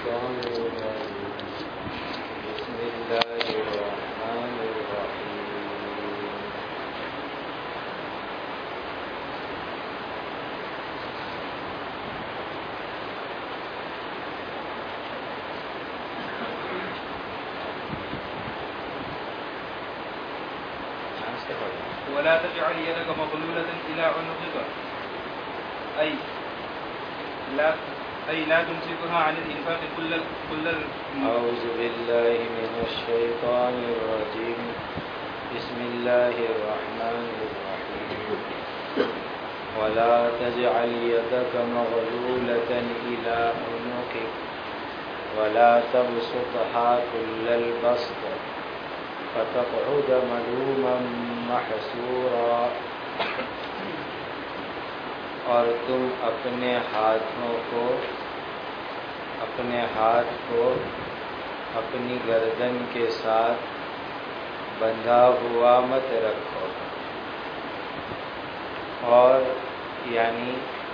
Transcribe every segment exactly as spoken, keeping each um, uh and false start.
الشيطان الرجيم بسم الله الرحمن الرحيم ولا تجعل يدك مغلولة إلى عنقك أي لا أي لا تمسكها عن الإنفاق كل كل أعوذ بالله من الشيطان الرجيم بسم الله الرحمن الرحيم ولا تجعل يدك مغلولة إلى عنقك ولا تبسطها كل البسط فتقعد ملوما محسورا اور تم اپنے ہاتھوں کو اپنے ہاتھ کو اپنی گردن کے ساتھ بندھا ہوا مت رکھو، اور یعنی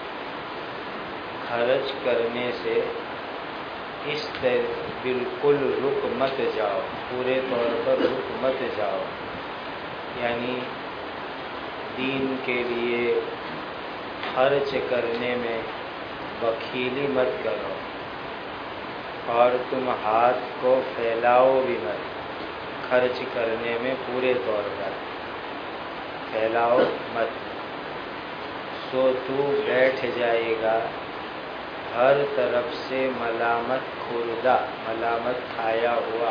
خرچ کرنے سے اس طرح بالکل رک مت جاؤ، پورے طور پر رک مت جاؤ، یعنی دین کے لیے خرچ کرنے میں بخیلی مت کرو، اور تم ہاتھ کو پھیلاؤ بھی مت، خرچ کرنے میں پورے طور پر پھیلاؤ مت، سو تو بیٹھ جائے گا ہر طرف سے ملامت خوردہ، ملامت کھایا ہوا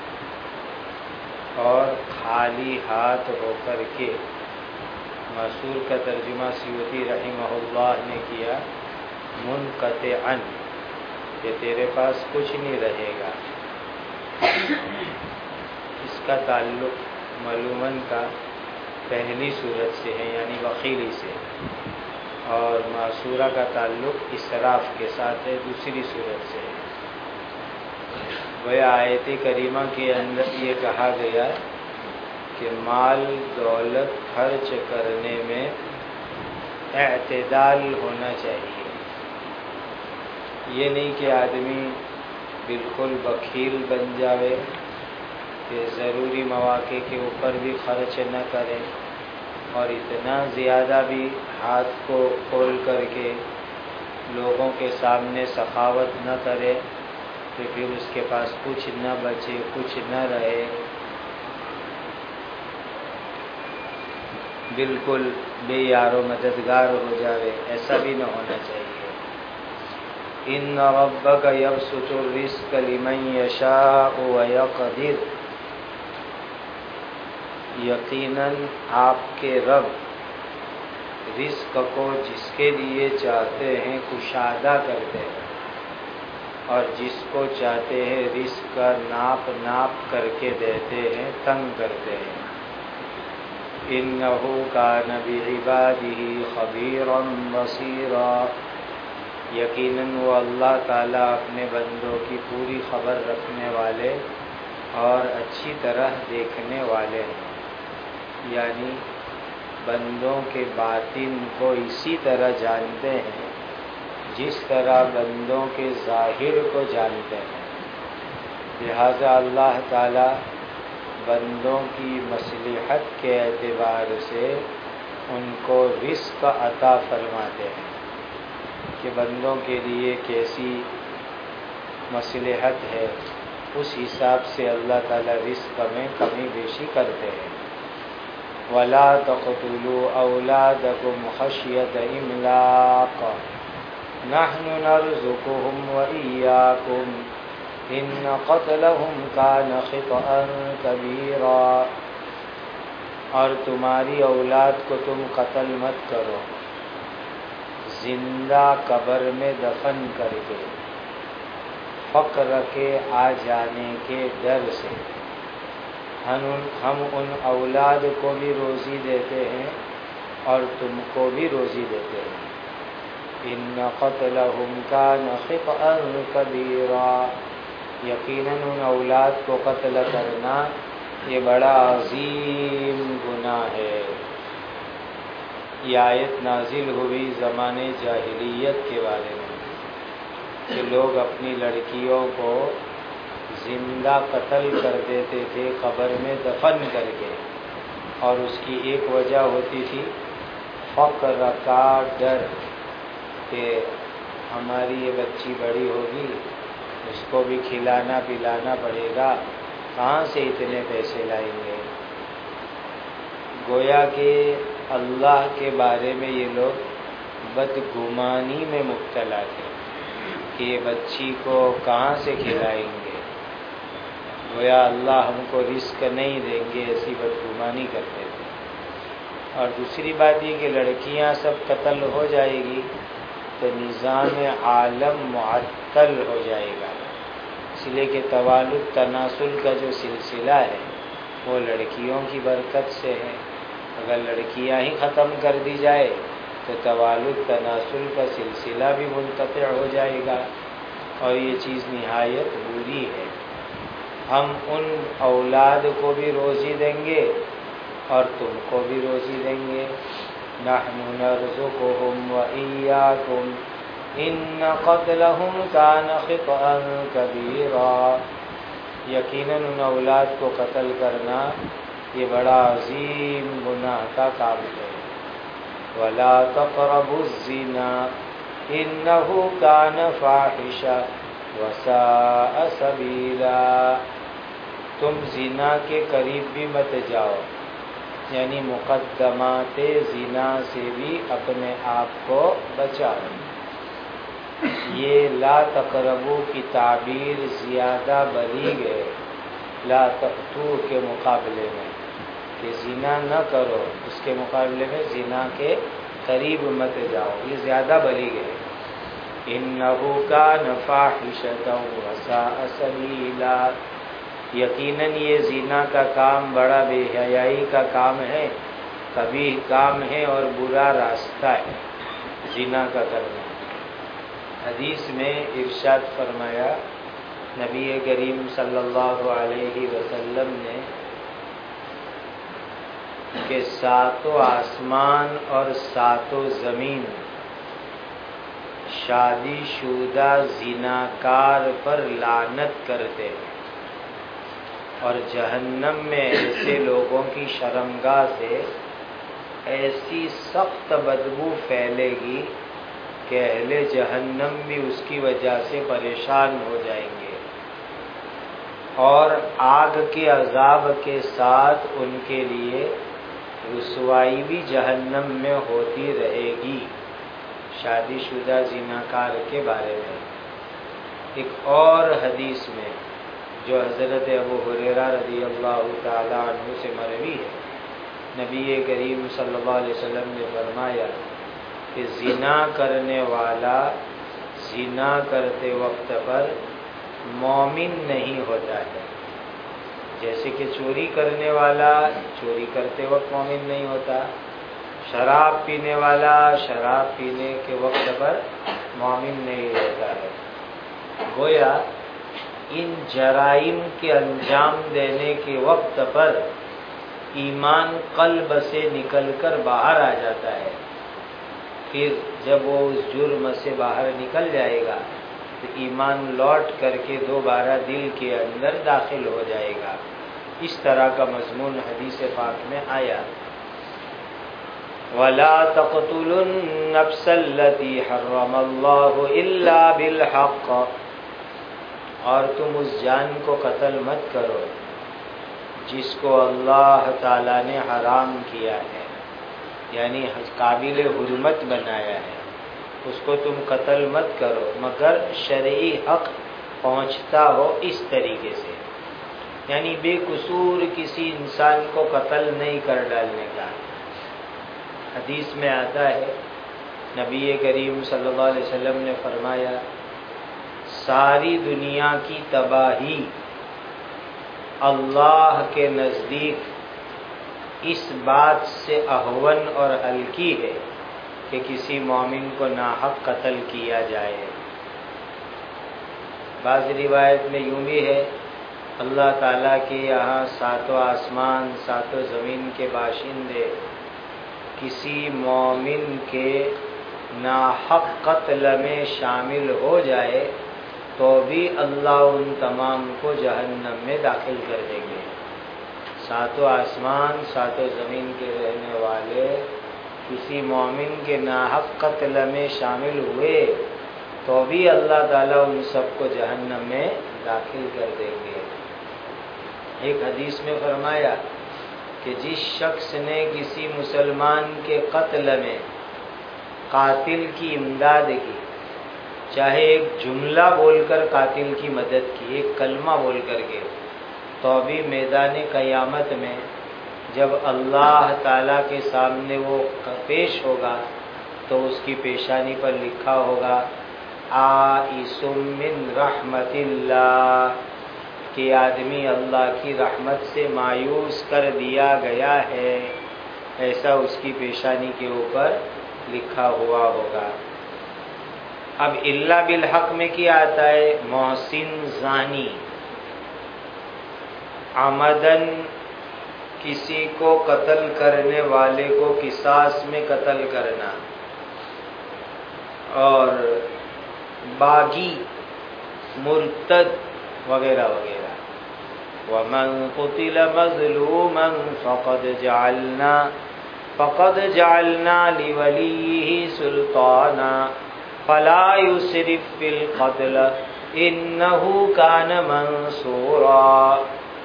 اور خالی ہاتھ ہو کر کے۔ مسعور کا ترجمہ سیوطی رحمہ اللہ نے کیا منقطعاً، کہ تیرے پاس کچھ نہیں رہے گا۔ اس کا تعلق ملومن کا پہلی صورت سے ہے، یعنی بخیلی سے، اور معصورہ کا تعلق اسراف کے ساتھ ہے، دوسری صورت سے ہے۔ وہ آیت کریمہ کے اندر یہ کہا گیا کہ مال دولت خرچ کرنے میں اعتدال ہونا چاہیے، یہ نہیں کہ آدمی بالکل بخیل بن جاوے کہ ضروری مواقع کے اوپر بھی خرچ نہ کرے، اور اتنا زیادہ بھی ہاتھ کو کھول کر کے لوگوں کے سامنے سخاوت نہ کرے کہ پھر اس کے پاس کچھ نہ بچے، کچھ نہ رہے، بالکل بے یار و مددگار ہو جاوے، ایسا بھی نہ ہونا چاہیے۔ ان ربک یبسط الرزق لمن یشاء ویقدر، یقیناً آپ کے رب رزق کو جس کے لیے چاہتے ہیں کشادہ کرتے ہیں، اور جس کو چاہتے ہیں رزق کا ناپ ناپ کر کے دیتے ہیں، تنگ کرتے ہیں۔ انہ کان بعبادہ خبیرا بصیرا، یقیناً وہ اللہ تعالیٰ اپنے بندوں کی پوری خبر رکھنے والے اور اچھی طرح دیکھنے والے ہیں، یعنی بندوں کے باطن کو اسی طرح جانتے ہیں جس طرح بندوں کے ظاہر کو جانتے ہیں، لہذا اللہ تعالیٰ بندوں کی مصلحت کے اعتبار سے ان کو رزق عطا فرماتے ہیں کہ بندوں کے لیے کیسی مصلحت ہے، اس حساب سے اللہ تعالیٰ رزق میں کمی بیشی کرتے ہیں۔ وَلَا تَقْتُلُوا أَوْلَادَكُمْ خَشْيَةَ إِمْلَاقٍ نَحْنُ نَرْزُقُهُمْ وَإِيَّاكُمْ إِنَّ قَتْلَهُمْ كَانَ خِطْئًا كَبِيرًا، اور تمہاری اولاد کو تم قتل مت کرو زندہ قبر میں دفن کر کے، فقر کے آ جانے کے ڈر سے۔ ہم ان اولاد کو بھی روزی دیتے ہیں اور تم کو بھی روزی دیتے ہیں۔ ان قتلہم کان خطئا کبیرا، یقیناً ان اولاد کو قتل کرنا یہ بڑا عظیم گناہ ہے۔ یہ آیت نازل ہوئی زمانے جاہلیت کے بارے میں، کہ لوگ اپنی لڑکیوں کو زندہ قتل کر دیتے تھے قبر میں دفن کر کے، اور اس کی ایک وجہ ہوتی تھی فقر کا ڈر کہ ہماری یہ بچی بڑی ہوگی، اس کو بھی کھلانا پلانا پڑے گا، کہاں سے اتنے پیسے لائیں گے۔ گویا کہ اللہ کے بارے میں یہ لوگ بدگمانی میں مبتلا تھے کہ یہ بچی کو کہاں سے کھلائیں گے، گویا اللہ ہم کو رزق نہیں دیں گے، ایسی بدگمانی کرتے تھے۔ اور دوسری بات یہ کہ لڑکیاں سب قتل ہو جائے گی تو نظام عالم معطل ہو جائے گا، اس لیے کہ توالد تناسل کا جو سلسلہ ہے وہ لڑکیوں کی برکت سے ہے۔ اگر لڑکیاں ہی ختم کر دی جائے تو توالد تناسل کا سلسلہ بھی منقطع ہو جائے گا، اور یہ چیز نہایت بری ہے۔ ہم ان اولاد کو بھی روزی دیں گے اور تم کو بھی روزی دیں گے۔ نحن نرزقهم وإياكم إن قتلهم كان خطأ كبيرا۔ یقیناً ان اولاد کو قتل کرنا یہ بڑا عظیم گناہ کا کام ہے۔ ولا تقربوا الزنا إنه كان فاحشا وساء سبیلا۔ تم زنا کے قریب بھی مت جاؤ، یعنی مقدمات زنا سے بھی اپنے آپ کو بچاؤ۔ یہ لا تقربو کی تعبیر زیادہ بلیغ ہے لا تقتو کے مقابلے میں، کہ زنا نہ کرو، اس کے مقابلے میں زنا کے قریب مت جاؤ، یہ زیادہ بلیغ ہے۔ انہو کان فاحشۃ وساء سبیلا۔ یقیناً یہ زنا کا کام بڑا بے حیائی کا کام ہے، قبیح کام ہے اور برا راستہ ہے زنا کا کرنا۔ حدیث میں ارشاد فرمایا نبی کریم صلی اللہ علیہ وسلم نے کہ ساتوں آسمان اور ساتوں زمین شادی شدہ زناکار پر لعنت کرتے ہیں، اور جہنم میں ایسے لوگوں کی شرمگاہ سے ایسی سخت بدبو پھیلے گی کہ اہل جہنم بھی اس کی وجہ سے پریشان ہو جائیں گے، اور آگ کے عذاب کے ساتھ ان کے لیے رسوائی بھی جہنم میں ہوتی رہے گی۔ شادی شدہ زناکار کے بارے میں ایک اور حدیث میں جو حضرت ابو ہریرہ رضی اللہ تعالی عنہ سے مروی ہے، نبی کریم صلی اللہ علیہ وسلم نے فرمایا کہ زنا کرنے والا زنا کرتے وقت پر مومن نہیں ہوتا ہے، جیسے کہ چوری کرنے والا چوری کرتے وقت مومن نہیں ہوتا، شراب پینے والا شراب پینے کے وقت پر مومن نہیں ہوتا ہے۔ گویا ان جرائم کے انجام دینے کے وقت پر ایمان قلب سے نکل کر باہر آ جاتا ہے، پھر جب وہ اس جرم سے باہر نکل جائے گا تو ایمان لوٹ کر کے دوبارہ دل کے اندر داخل ہو جائے گا۔ اس طرح کا مضمون حدیث پاک میں آیا۔ وَلَا تَقْتُلُوا النَّفْسَ الَّتِي حَرَّمَ اللَّهُ إِلَّا بِالْحَقِّ، اور تم اس جان کو قتل مت کرو جس کو اللہ تعالیٰ نے حرام کیا ہے، یعنی قابل حرمت بنایا ہے، اس کو تم قتل مت کرو مگر شرعی حق پہنچتا ہو اس طریقے سے، یعنی بے قصور کسی انسان کو قتل نہیں کر ڈالنے کا۔ حدیث میں آتا ہے نبی کریم صلی اللہ علیہ وسلم نے فرمایا ساری دنیا کی تباہی اللہ کے نزدیک اس بات سے اہون اور ہلکی ہے کہ کسی مومن کو ناحق قتل کیا جائے۔ بعض روایت میں یوں بھی ہے اللہ تعالیٰ کے یہاں ساتوں آسمان ساتوں زمین کے باشندے کسی مومن کے ناحق قتل میں شامل ہو جائے بھی اللہ ان تمام کو جہنم میں داخل کر دیں گے۔ ساتوں آسمان ساتوں زمین کے رہنے والے کسی مومن کے ناحق قتل میں شامل ہوئے تو بھی اللہ تعالیٰ ان سب کو جہنم میں داخل کر دیں گے۔ ایک حدیث میں فرمایا کہ جس شخص نے کسی مسلمان کے قتل میں قاتل کی امداد کی، چاہے ایک جملہ بول کر قاتل کی مدد کی، ایک کلمہ بول کر کے، تو بھی میدان قیامت میں جب اللہ تعالیٰ کے سامنے وہ پیش ہوگا تو اس کی پیشانی پر لکھا ہوگا آئس من رحمت اللہ، کہ آدمی اللہ کی رحمت سے مایوس کر دیا گیا ہے، ایسا اس کی پیشانی کے اوپر لکھا ہوا ہوگا۔ اب الا بالحق میں کیا آتا ہے؟ محسن زانی، عمدن کسی کو قتل کرنے والے کو قصاص میں قتل کرنا، اور باغی، مرتد وغیرہ وغیرہ۔ وَمَنْ قُتِلَ مَظْلُومًا فَقَدْ جَعَلْنَا فَقَدْ جَعَلْنَا لِوَلِيِّهِ سُلْطَانًا فَلَا يُسْرِفْ فِي الْقَتْلِ إِنَّهُ كَانَ مَنْصُورًا۔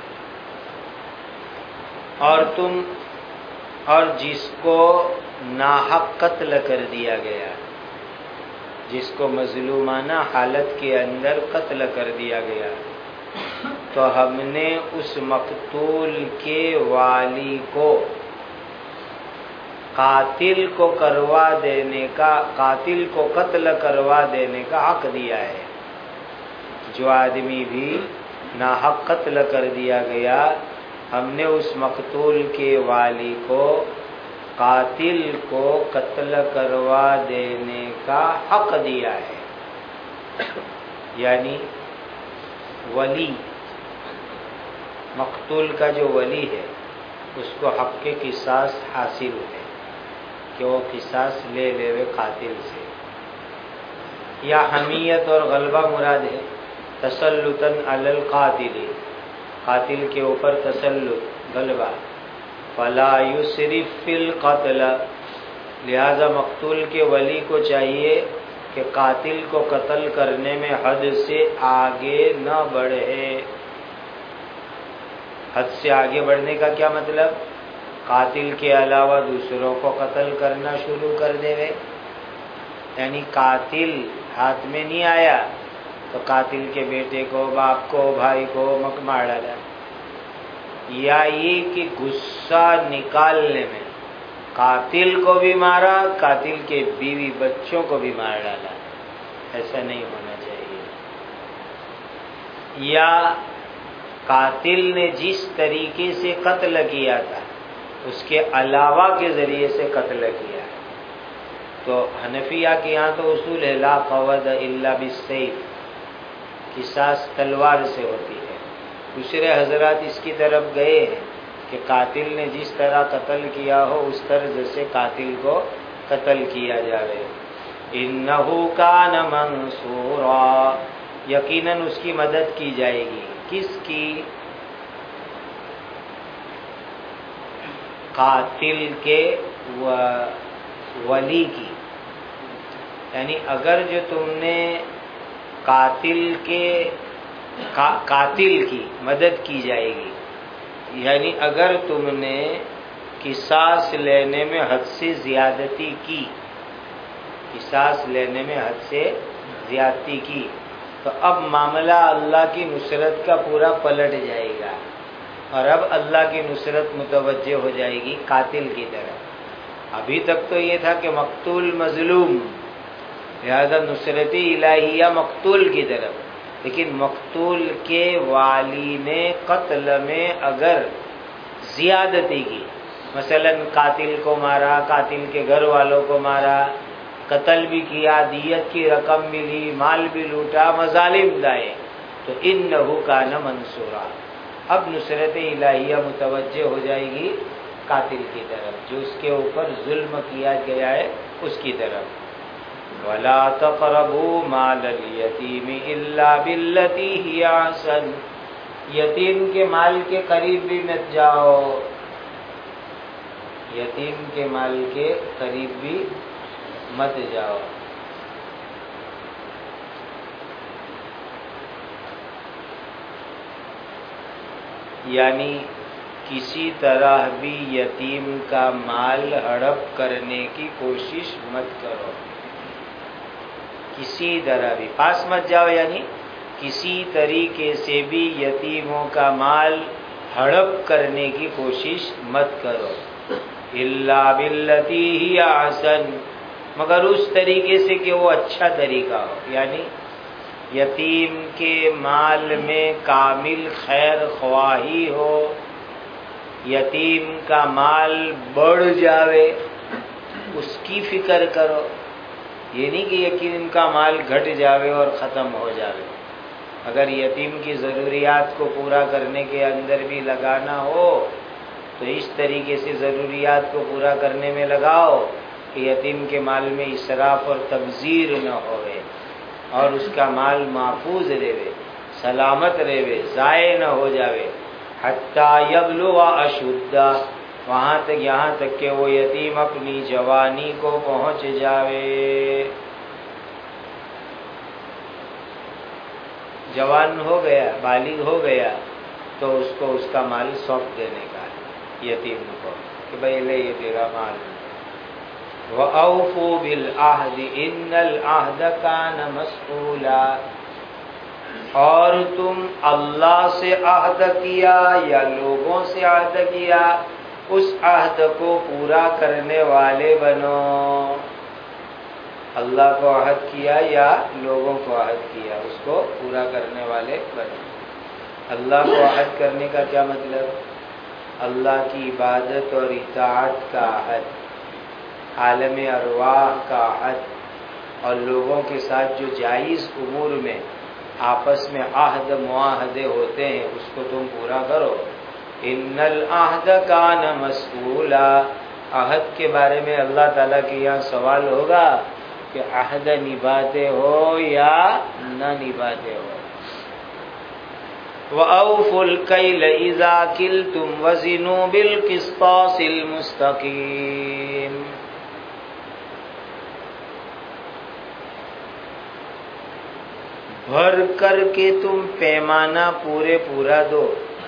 اور تم اور جس کو ناحق قتل کر دیا گیا، جس کو مظلومانہ حالت کے اندر قتل کر دیا گیا، تو ہم نے اس مقتول کے والی کو قاتل کو کروا دینے کا قاتل کو قتل کروا دینے کا حق دیا ہے۔ جو آدمی بھی ناحق قتل کر دیا گیا، ہم نے اس مقتول کے والی کو قاتل کو قتل کروا دینے کا حق دیا ہے۔ یعنی ولی، مقتول کا جو ولی ہے اس کو حق کے قصاص حاصل ہے کہ وہ قصاص لے لے وے قاتل سے۔ یا حمیت اور غلبہ مراد ہے، تسلطاً علی القاتل، قاتل کے اوپر تسلط، غلبہ۔ فلا یسرف فی القتل، لہذا مقتول کے ولی کو چاہیے کہ قاتل کو قتل کرنے میں حد سے آگے نہ بڑھے۔ حد سے آگے بڑھنے کا کیا مطلب؟ قاتل کے علاوہ دوسروں کو قتل کرنا شروع کر دے گئے، یعنی قاتل ہاتھ میں نہیں آیا تو قاتل کے بیٹے کو، باپ کو، بھائی کو مار ڈالا، یا یہ کہ غصہ نکالنے میں قاتل کو بھی مارا، قاتل کے بیوی بچوں کو بھی مار ڈالا، ایسا نہیں ہونا چاہیے۔ یا قاتل نے جس طریقے سے قتل کیا تھا اس کے علاوہ کے ذریعے سے قتل کیا ہے، تو حنفیہ کے یہاں تو اصول ہے لا قود الا بالسیف، قصاص تلوار سے ہوتی ہے۔ دوسرے حضرات اس کی طرف گئے ہیں کہ قاتل نے جس طرح قتل کیا ہو اس طرح سے قاتل کو قتل کیا جائے۔ انہ کان منصورا، یقیناً اس کی مدد کی جائے گی۔ کس کی؟ قاتل کے ولی کی، یعنی اگر جو تم نے قاتل کے قاتل کی مدد کی جائے گی، یعنی اگر تم نے قصاص لینے میں حد سے زیادتی کی، قصاص لینے میں حد سے زیادتی کی، تو اب معاملہ اللہ کی نصرت کا پورا پلٹ جائے گا، اور اب اللہ کی نصرت متوجہ ہو جائے گی قاتل کی طرف۔ ابھی تک تو یہ تھا کہ مقتول مظلوم، لہذا نصرت الہیہ مقتول کی طرف، لیکن مقتول کے والی نے قتل میں اگر زیادتی کی، مثلا قاتل کو مارا، قاتل کے گھر والوں کو مارا، قتل بھی کیا، دیت کی رقم بھی لی، مال بھی لوٹا، مظالم دائے، تو انہ کان منصورا، اب نصرت الہیہ متوجہ ہو جائے گی قاتل کی طرف، جو اس کے اوپر ظلم کیا گیا ہے اس کی طرف۔ ولا تقربوا مال الیتیم الا بالتی ہی احسن، یتیم کے مال کے قریب بھی مت جاؤ، یتیم کے مال کے قریب بھی مت جاؤ۔ یعنی کسی طرح بھی یتیم کا مال ہڑپ کرنے کی کوشش مت کرو، کسی طرح بھی پاس مت جاؤ، یعنی کسی طریقے سے بھی یتیموں کا مال ہڑپ کرنے کی کوشش مت کرو، الا بالتی ہی احسن، مگر اس طریقے سے کہ وہ اچھا طریقہ ہو، یعنی یتیم کے مال میں کامل خیر خواہی ہو، یتیم کا مال بڑھ جاوے اس کی فکر کرو، یہ نہیں کہ یتیم کا مال گھٹ جاوے اور ختم ہو جاوے۔ اگر یتیم کی ضروریات کو پورا کرنے کے اندر بھی لگانا ہو تو اس طریقے سے ضروریات کو پورا کرنے میں لگاؤ کہ یتیم کے مال میں اسراف اور تبذیر نہ ہوئے، اور اس کا مال محفوظ رہے، سلامت رہے، ضائع نہ ہو جاوے، حتی یبلغ اشدہ، وہاں تک یہاں تک کہ وہ یتیم اپنی جوانی کو پہنچ جاوے۔ جوان ہو گیا، بالغ ہو گیا تو اس کو اس کا مال سونپ دینے کا ہے یتیم کو کہ بھائی لے یہ تیرا مال۔ وَأَوْفُوا بِالْعَهْدِ إِنَّ الْعَهْدَ كَانَ مَسْئُولًا، اور تم اللہ سے عہد کیا یا لوگوں سے عہد کیا، اس عہد کو پورا کرنے والے بنو۔ اللہ کو عہد کیا یا لوگوں کو عہد کیا، اس کو پورا کرنے والے بنو۔ اللہ کو عہد کرنے کا کیا مطلب؟ اللہ کی عبادت اور اطاعت کا عہد، عالم ارواح کا عہد، اور لوگوں کے ساتھ جو جائز امور میں آپس میں عہد معاہدے ہوتے ہیں اس کو تم پورا کرو۔ ان العہد کان مسئولا، عہد کے بارے میں اللہ تعالیٰ کے یہاں سوال ہوگا کہ عہد نبھاتے ہو یا نہ نبھاتے ہو۔ وَأَوْفُوا الْكَيْلَ إِذَا كِلْتُمْ وَزِنُوا بِالْقِسْطَاسِ الْمُسْتَقِيمِ، بھر کر کے تم پیمانہ پورے پورا دو،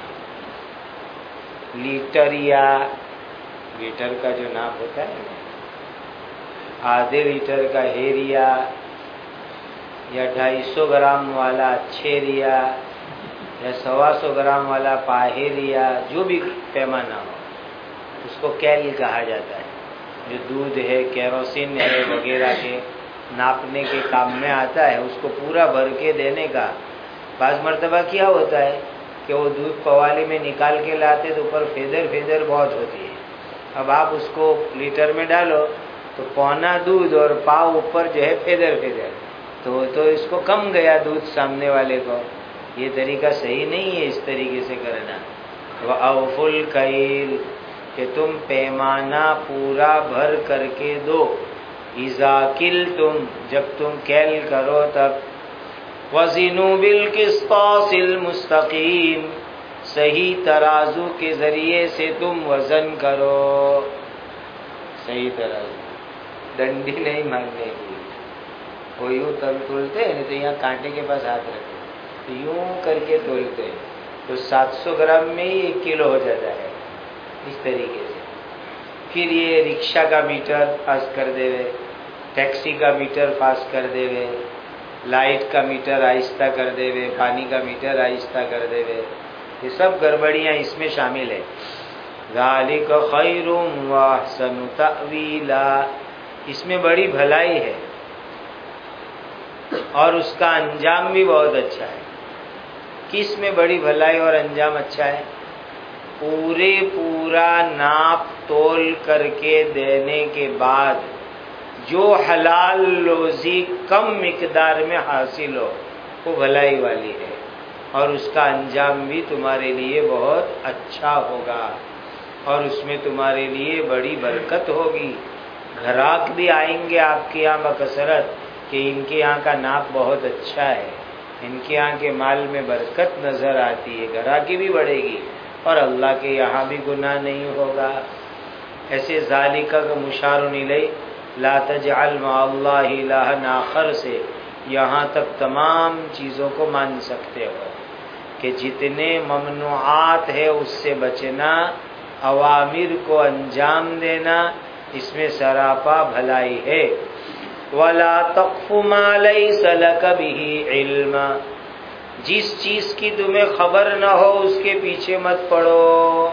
لیٹر یا لیٹر کا جو ناپ ہوتا ہے آدھے لیٹر کا ہیریا یا ڈھائی سو گرام والا چھیریا یا سوا سو گرام والا پاہیریا، جو بھی پیمانہ ہو اس کو کیل کہا جاتا ہے، جو دودھ ہے، کیروسین ہے وغیرہ کے ناپنے کے کام میں آتا ہے، اس کو پورا بھر کے دینے کا۔ بعض مرتبہ کیا ہوتا ہے کہ وہ دودھ پوالی میں نکال کے لاتے تو اوپر فیدر فیدر بہت ہوتی ہے، اب آپ اس کو لیٹر میں ڈالو تو پونا دودھ اور پاؤ اوپر جو ہے فیدر فیدر، تو تو اس کو کم گیا دودھ سامنے والے کو، یہ طریقہ صحیح نہیں ہے اس طریقے سے کرنا۔ وَأَوْفُوا الْكَيْلَ، کہ تم پیمانہ پورا بھر کر کے دو، اِذَا كِلْتُمْ، جب تم کیل کرو تب، وَزِنُوا بِالْقِسْطَاسِ الْمُسْتَقِيمِ، صحیح ترازو کے ذریعے سے تم وزن کرو، صحیح ترازو، ڈنڈی نہیں مانگنے کی، وہ یوں تل تولتے ہیں نہیں تو یہاں کانٹے کے پاس ہاتھ رکھتے یوں کر کے تولتے ہیں تو سات سو گرام میں ہی ایک کلو ہو جاتا ہے، اس طریقے سے۔ پھر یہ رکشہ کا میٹر پاس کر دے وے، ٹیکسی کا میٹر پاس کر دے وے، لائٹ کا میٹر آہستہ کر دے وے، پانی کا میٹر آہستہ کر دے وے، یہ سب گڑبڑیاں اس میں شامل ہیں۔ ذَلِكَ خَيْرٌ وَأَحْسَنُ تَأْوِيلًا، اس میں بڑی بھلائی ہے اور اس کا انجام بھی بہت اچھا ہے۔ کس میں بڑی بھلائی اور انجام اچھا ہے؟ پورے پورا ناپ تول کر کے دینے کے بعد جو حلال روزی کم مقدار میں حاصل ہو وہ بھلائی والی ہے، اور اس کا انجام بھی تمہارے لیے بہت اچھا ہوگا، اور اس میں تمہارے لیے بڑی برکت ہوگی۔ گھراک بھی آئیں گے آپ کے یہاں بکثرت کہ ان کے یہاں کا ناپ بہت اچھا ہے، ان کے یہاں کے مال میں برکت نظر آتی ہے، گھراکی بھی بڑھے گی اور اللہ کے یہاں بھی گناہ نہیں ہوگا۔ ایسے ذالک کا مشار الیہ لا تجعل مع اللہ الہا آخر سے یہاں تک تمام چیزوں کو مان سکتے ہو کہ جتنے ممنوعات ہے اس سے بچنا، اوامر کو انجام دینا، اس میں سراپا بھلائی ہے۔ وَلَا تَقْفُ مَا لَيْسَ لَكَ بِهِ عِلْمٌ، جس چیز کی تمہیں خبر نہ ہو اس کے پیچھے مت پڑو،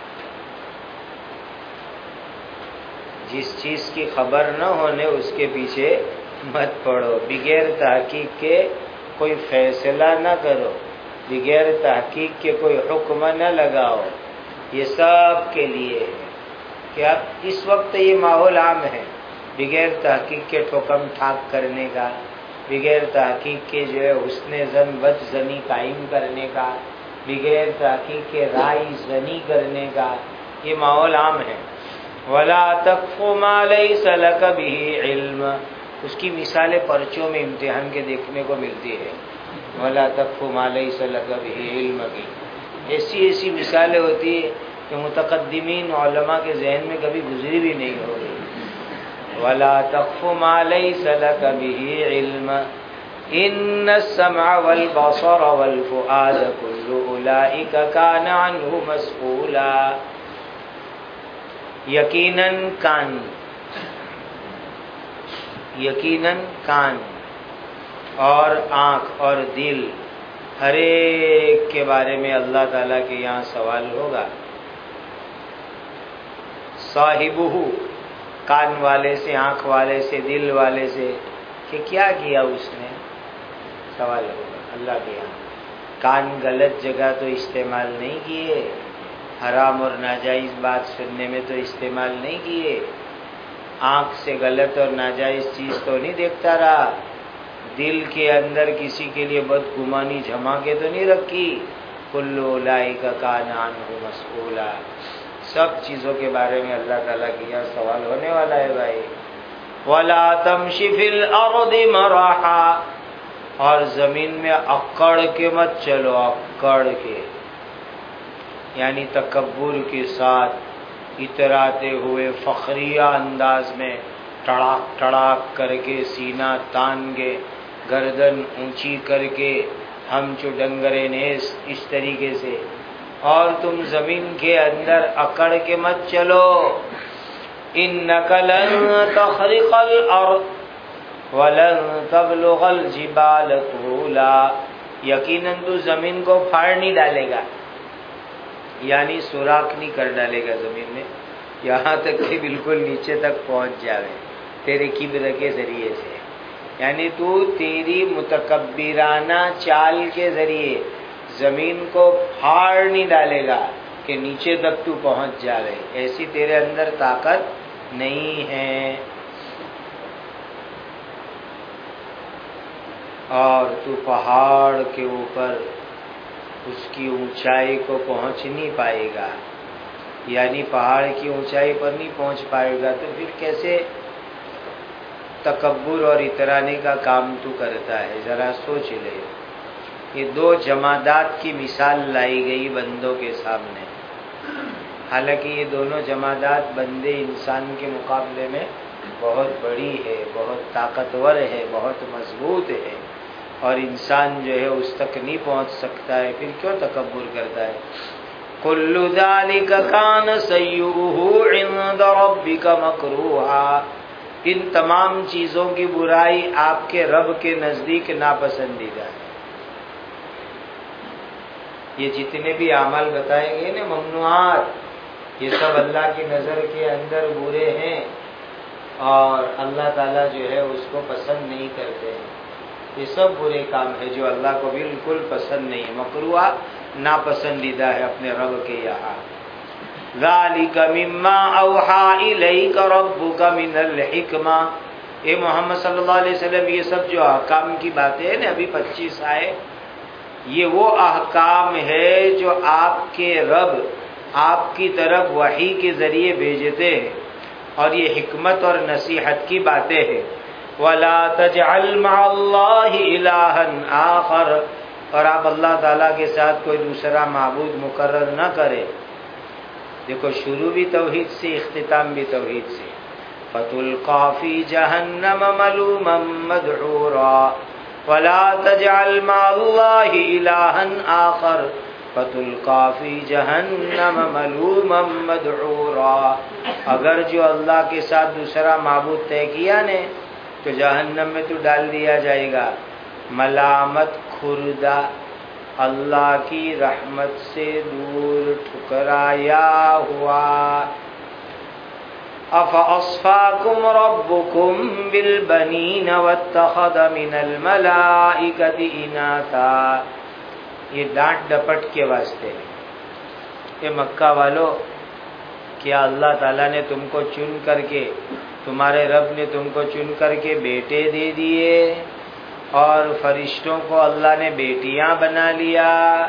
جس چیز کی خبر نہ ہونے اس کے پیچھے مت پڑو، بغیر تحقیق کے کوئی فیصلہ نہ کرو، بغیر تحقیق کے کوئی حکم نہ لگاؤ۔ یہ سب کے لیے ہے کہ اب اس وقت یہ ماحول عام ہے بغیر تحقیق کے ٹھوکم ٹھاک کرنے کا، بغیر تحقیق کے جو ہے حسن زن بد زنی قائم کرنے کا، بغیر تحقیق کے رائے زنی کرنے کا، یہ ماحول عام ہے۔ وَلَا تَقْفُ مَا لَيْسَ لَكَ بِهِ عِلْمٌ، اس کی مثالیں پرچوں میں امتحان کے دیکھنے کو ملتی ہے۔ وَلَا تَقْفُ مَا لَيْسَ لَكَ بِهِ عِلْمٌ کی ایسی ایسی مثالیں ہوتی ہیں کہ متقدمین علماء کے ذہن میں کبھی گزری بھی نہیں ہوگی۔ وَلَا تَقْفُ مَا لَيْسَ لَكَ بِهِ عِلْمٌ إِنَّ السَّمْعَ وَالْبَصَرَ وَالْفُؤَادَ كُلُّ أُولَئِكَ كَانَ عَنْهُ مَسْئُولًا، یقیناً کان، یقیناً کان اور آنکھ اور دل ہر ایک کے بارے میں اللہ تعالیٰ کے یہاں سوال ہوگا۔ صاحبہ، کان والے سے، آنکھ والے سے، دل والے سے کہ کیا کیا اس نے، سوال ہوگا اللہ کے یہاں۔ کان غلط جگہ تو استعمال نہیں کیے، حرام اور ناجائز بات سننے میں تو استعمال نہیں کیے، آنکھ سے غلط اور ناجائز چیز تو نہیں دیکھتا رہا، دل کے اندر کسی کے لیے بدگمانی جما کے تو نہیں رکھی۔ کل اولئک کان عنہ مسئولا، سب چیزوں کے بارے میں اللہ تعالیٰ کی یہاں سوال ہونے والا ہے بھائی۔ وَلَا تَمْشِ فِي الْأَرْضِ مَرَحًا، اور زمین میں اکڑ کے مت چلو، اکڑ کے یعنی تکبر کے ساتھ اتراتے ہوئے فخریہ انداز میں ٹڑاک ٹڑاک کر کے سینہ تان کے گردن اونچی کر کے ہم چو ڈنگرے نیس، اس طریقے سے، اور تم زمین کے اندر اکڑ کے مت چلو۔ إِنَّكَ لَن تَخْرِقَ الْأَرْضَ وَلَن تَبْلُغَ الْجِبَالَ طُولًا، یقیناً تو زمین کو پھاڑ نہیں ڈالے گا، یعنی سوراخ نہیں کر ڈالے گا زمین میں، یہاں تک کہ بالکل نیچے تک پہنچ جاوے تیرے کبر کے ذریعے سے، یعنی تو تیری متکبرانہ چال کے ذریعے زمین کو پھاڑ نہیں ڈالے گا کہ نیچے تک تو پہنچ جاوے، ایسی تیرے اندر طاقت نہیں ہے، اور تو پہاڑ کے اوپر اس کی اونچائی کو پہنچ نہیں پائے گا، یعنی پہاڑ کی اونچائی پر نہیں پہنچ پائے گا تو پھر کیسے تکبر اور اترانے کا کام تو کرتا ہے، ذرا سوچ لے۔ یہ دو جمادات کی مثال لائی گئی بندوں کے سامنے، حالانکہ یہ دونوں جمادات بندے انسان کے مقابلے میں بہت بڑی ہے، بہت طاقتور ہے، بہت مضبوط ہے، اور انسان جو ہے اس تک نہیں پہنچ سکتا ہے، پھر کیوں تکبر کرتا ہے؟ کل ذالک کان سیئہ عند ربک مکروہا، ان تمام چیزوں کی برائی آپ کے رب کے نزدیک ناپسندیدہ ہے۔ یہ جتنے بھی اعمال بتائے گئے نا ممنوعات، یہ سب اللہ کی نظر کے اندر برے ہیں اور اللہ تعالیٰ جو ہے اس کو پسند نہیں کرتے ہیں، یہ سب برے کام ہے جو اللہ کو بالکل پسند نہیں، مکروہ ناپسندیدہ ہے اپنے رب کے یہاں۔ ذالک مما اوحی الیک ربک من الحکمہ، اے محمد صلی اللہ علیہ وسلم یہ سب جو احکام کی باتیں ہیں نا ابھی پچیس آئے، یہ وہ احکام ہے جو آپ کے رب آپ کی طرف وحی کے ذریعے بھیجتے ہیں، اور یہ حکمت اور نصیحت کی باتیں ہیں. وَلَا تَجْعَلْ مَعَ اللَّهِ إِلَٰهًا آخَرَ، اور آپ اللہ تعالیٰ کے ساتھ کوئی دوسرا معبود مقرر نہ کرے. دیکھو شروع بھی توحید سے، اختتام بھی توحید سے. فَتُلْقَىٰ فِي جَهَنَّمَ مَلُومًا مَدْحُورًا وَلَا تَجْعَلْ مَعَ اللَّهِ إِلَٰهًا آخَرَ فَتُلْقَىٰ فِي جَهَنَّمَ مَلُومًا مَدْحُورًا. اگر جو اللہ کے ساتھ دوسرا معبود طے کیا نے تو جہنم میں تو ڈال دیا جائے گا ملامت کھردہ، اللہ کی رحمت سے دور، ٹھکرایا ہوا. أَفَأَصْفَاكُمْ رَبُّكُمْ بِالْبَنِينَ وَاتَّخَذَ مِنَ الْمَلَائِكَةِ إِنَاثًا. یہ ڈانٹ ڈپٹ کے واسطے ہے. اے مکہ والو، کیا اللہ تعالیٰ نے تم کو چن کر کے، تمہارے رب نے تم کو چن کر کے بیٹے دے دیے اور فرشتوں کو اللہ نے بیٹیاں بنا لیا؟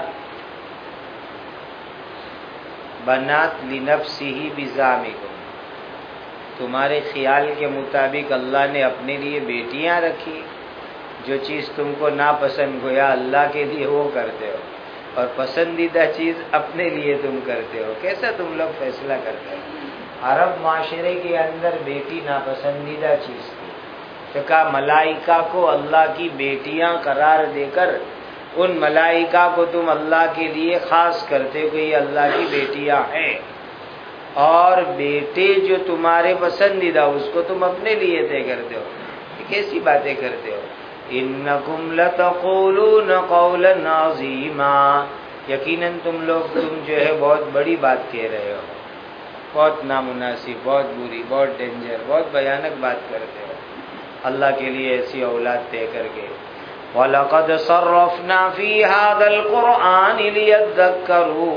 بنات لنفسہ بزعمکم، تمہارے خیال کے مطابق اللہ نے اپنے لیے بیٹیاں رکھی. جو چیز تم کو ناپسند گویا اللہ کے لیے وہ کرتے ہو، اور پسندیدہ چیز اپنے لیے تم کرتے ہو. کیسا تم لوگ فیصلہ کرتے ہو؟ عرب معاشرے کے اندر بیٹی ناپسندیدہ چیز تھی، تو کہا ملائکہ کو اللہ کی بیٹیاں قرار دے کر ان ملائکہ کو تم اللہ کے لیے خاص کرتے ہو کہ یہ اللہ کی بیٹیاں ہیں، اور بیٹے جو تمہارے پسندیدہ اس کو تم اپنے لیے طے کرتے ہو. یہ کیسی باتیں کرتے ہو؟ انکم لتقولون قولا عظیما، یقیناً تم لوگ تم جو ہے بہت بڑی بات کہہ رہے ہو، بہت نامناسب، بہت بری، بہت ڈینجر، بہت بھیانک بات کرتے ہو اللہ کے لیے ایسی اولاد دے کر کے. وَلَقَدْ صَرَّفْنَا فِي هَذَا الْقُرْآنِ لِيَذَّكَّرُوا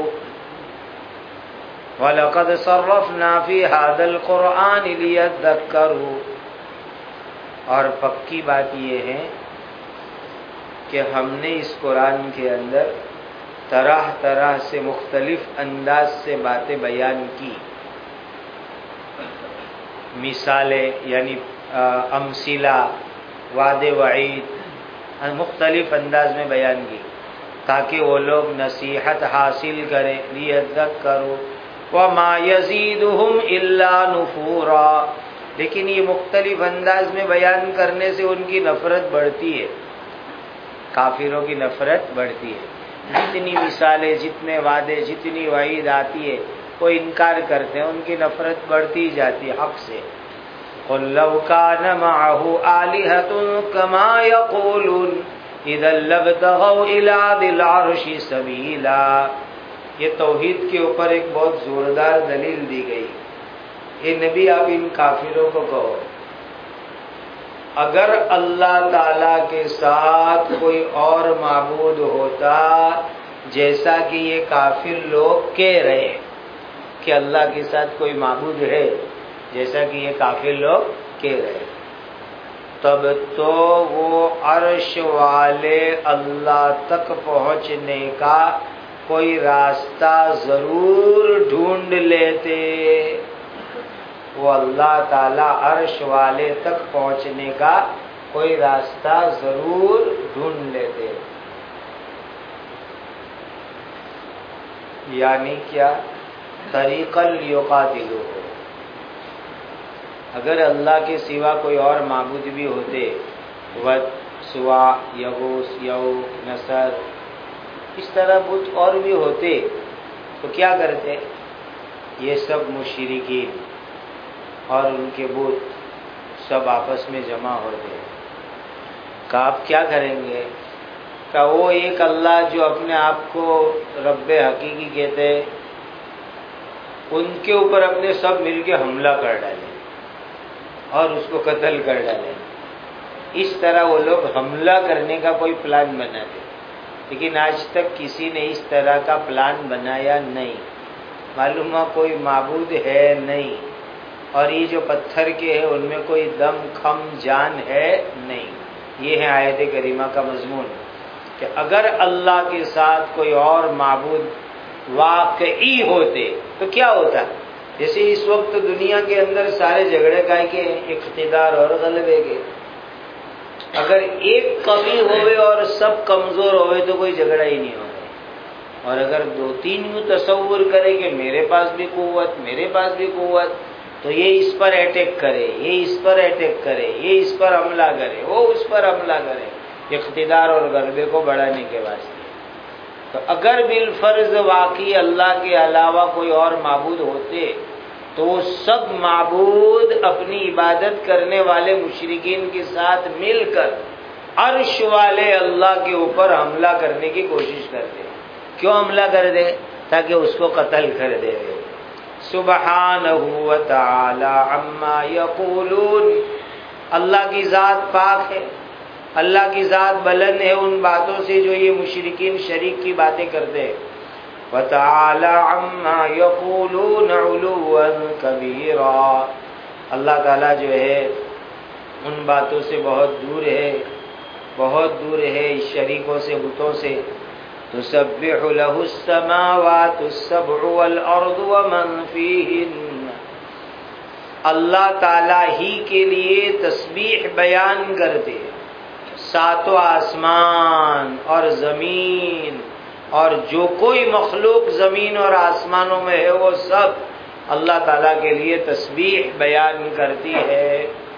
وَلَقَدْ صَرَّفْنَا فِي هَذَا الْقُرْآنِ لِيَذَّكَّرُوا. اور پکی بات یہ ہے کہ ہم نے اس قرآن کے اندر طرح طرح سے مختلف انداز سے باتیں بیان کی. مثالیں یعنی امثلہ، وعد وعید مختلف انداز میں بیان کی تاکہ وہ لوگ نصیحت حاصل کریں. لیذکروا وما یزیدہم الا نفورا. لیکن یہ مختلف انداز میں بیان کرنے سے ان کی نفرت بڑھتی ہے، کافروں کی نفرت بڑھتی ہے. جتنی مثالیں، جتنے وعدے، جتنی وعید آتی ہے وہ انکار کرتے ہیں، ان کی نفرت بڑھتی جاتی ہے حق سے. قل لو كان معه آلهة كما يقولون اذا لابتغوا الى ذي العرش سبيلا. یہ توحید کے اوپر ایک بہت زوردار دلیل دی گئی. اے نبی آپ ان کافروں کو کہو اگر اللہ تعالیٰ کے ساتھ کوئی اور معبود ہوتا، جیسا کہ یہ کافر لوگ کہہ رہے کہ اللہ کے ساتھ کوئی معبود ہے، جیسا کہ یہ کافر لوگ کہہ رہے، تب تو وہ عرش والے اللہ تک پہنچنے کا کوئی راستہ ضرور ڈھونڈ لیتے. وہ اللہ تعالیٰ عرش والے تک پہنچنے کا کوئی راستہ ضرور ڈھونڈ لیتے. یعنی کیا؟ طریقا لیقاتلوہ. اگر اللہ کے سوا کوئی اور معبود بھی ہوتے، ود، سوا، یغوث، یعوق، نصر، اس طرح بت اور بھی ہوتے تو کیا کرتے؟ یہ سب مشرکین اور ان کے بت سب آپس میں جمع ہوتے. کہ آپ کیا کریں گے؟ کہ وہ ایک اللہ جو اپنے آپ کو رب حقیقی کہتے ہیں، ان کے اوپر اپنے سب مل کے حملہ کر ڈالیں اور اس کو قتل کر ڈالیں. اس طرح وہ لوگ حملہ کرنے کا کوئی پلان بناتے، لیکن آج تک کسی نے اس طرح کا پلان بنایا نہیں. معلوم ہوا کوئی معبود ہے نہیں، اور یہ جو پتھر کے ہیں ان میں کوئی دم خم جان ہے نہیں. یہ ہے آیت کریمہ کا مضمون کہ اگر اللہ کے ساتھ کوئی اور معبود واقعی ہوتے تو کیا ہوتا؟ جیسے اس وقت دنیا کے اندر سارے جھگڑے کا کے اقتدار اور غلبے کے، اگر ایک قوی ہوئے اور سب کمزور ہوئے تو کوئی جھگڑا ہی نہیں ہوگا، اور اگر دو تین یوں تصور کرے کہ میرے پاس بھی قوت میرے پاس بھی قوت، تو یہ اس پر اٹیک کرے، یہ اس پر اٹیک کرے، یہ اس پر حملہ کرے، وہ اس پر حملہ کرے، اقتدار اور غلبے کو بڑھانے کے واسطے۔ تو اگر بالفرض واقعی اللہ کے علاوہ کوئی اور معبود ہوتے تو وہ سب معبود اپنی عبادت کرنے والے مشرکین کے ساتھ مل کر عرش والے اللہ کے اوپر حملہ کرنے کی کوشش کرتے۔ کیوں حملہ کر دے؟ تاکہ اس کو قتل کر دے۔ سبحانہ وتعالی عما یقولون، اللہ کی ذات پاک ہے، اللہ کی ذات بلند ہے ان باتوں سے جو یہ مشرکین شریک کی باتیں کرتے ہیں۔ وَتَعَالَى عَمَّا يَقُولُونَ عُلُوًّا كَبِيرًا، اللہ تعالیٰ جو ہے ان باتوں سے بہت دور ہے، بہت دور ہے اس شریکوں سے، بتوں سے۔ تُسَبِّحُ لَهُ السَّمَاوَاتُ السَّبْعُ وَالْأَرْضُ وَمَنْ فِيهِنَّ، اللہ تعالیٰ ہی کے لیے تسبیح بیان کرتے، ساتوں آسمان اور زمین اور جو کوئی مخلوق زمین اور آسمانوں میں ہے وہ سب اللہ تعالیٰ کے لیے تسبیح بیان کرتی ہے۔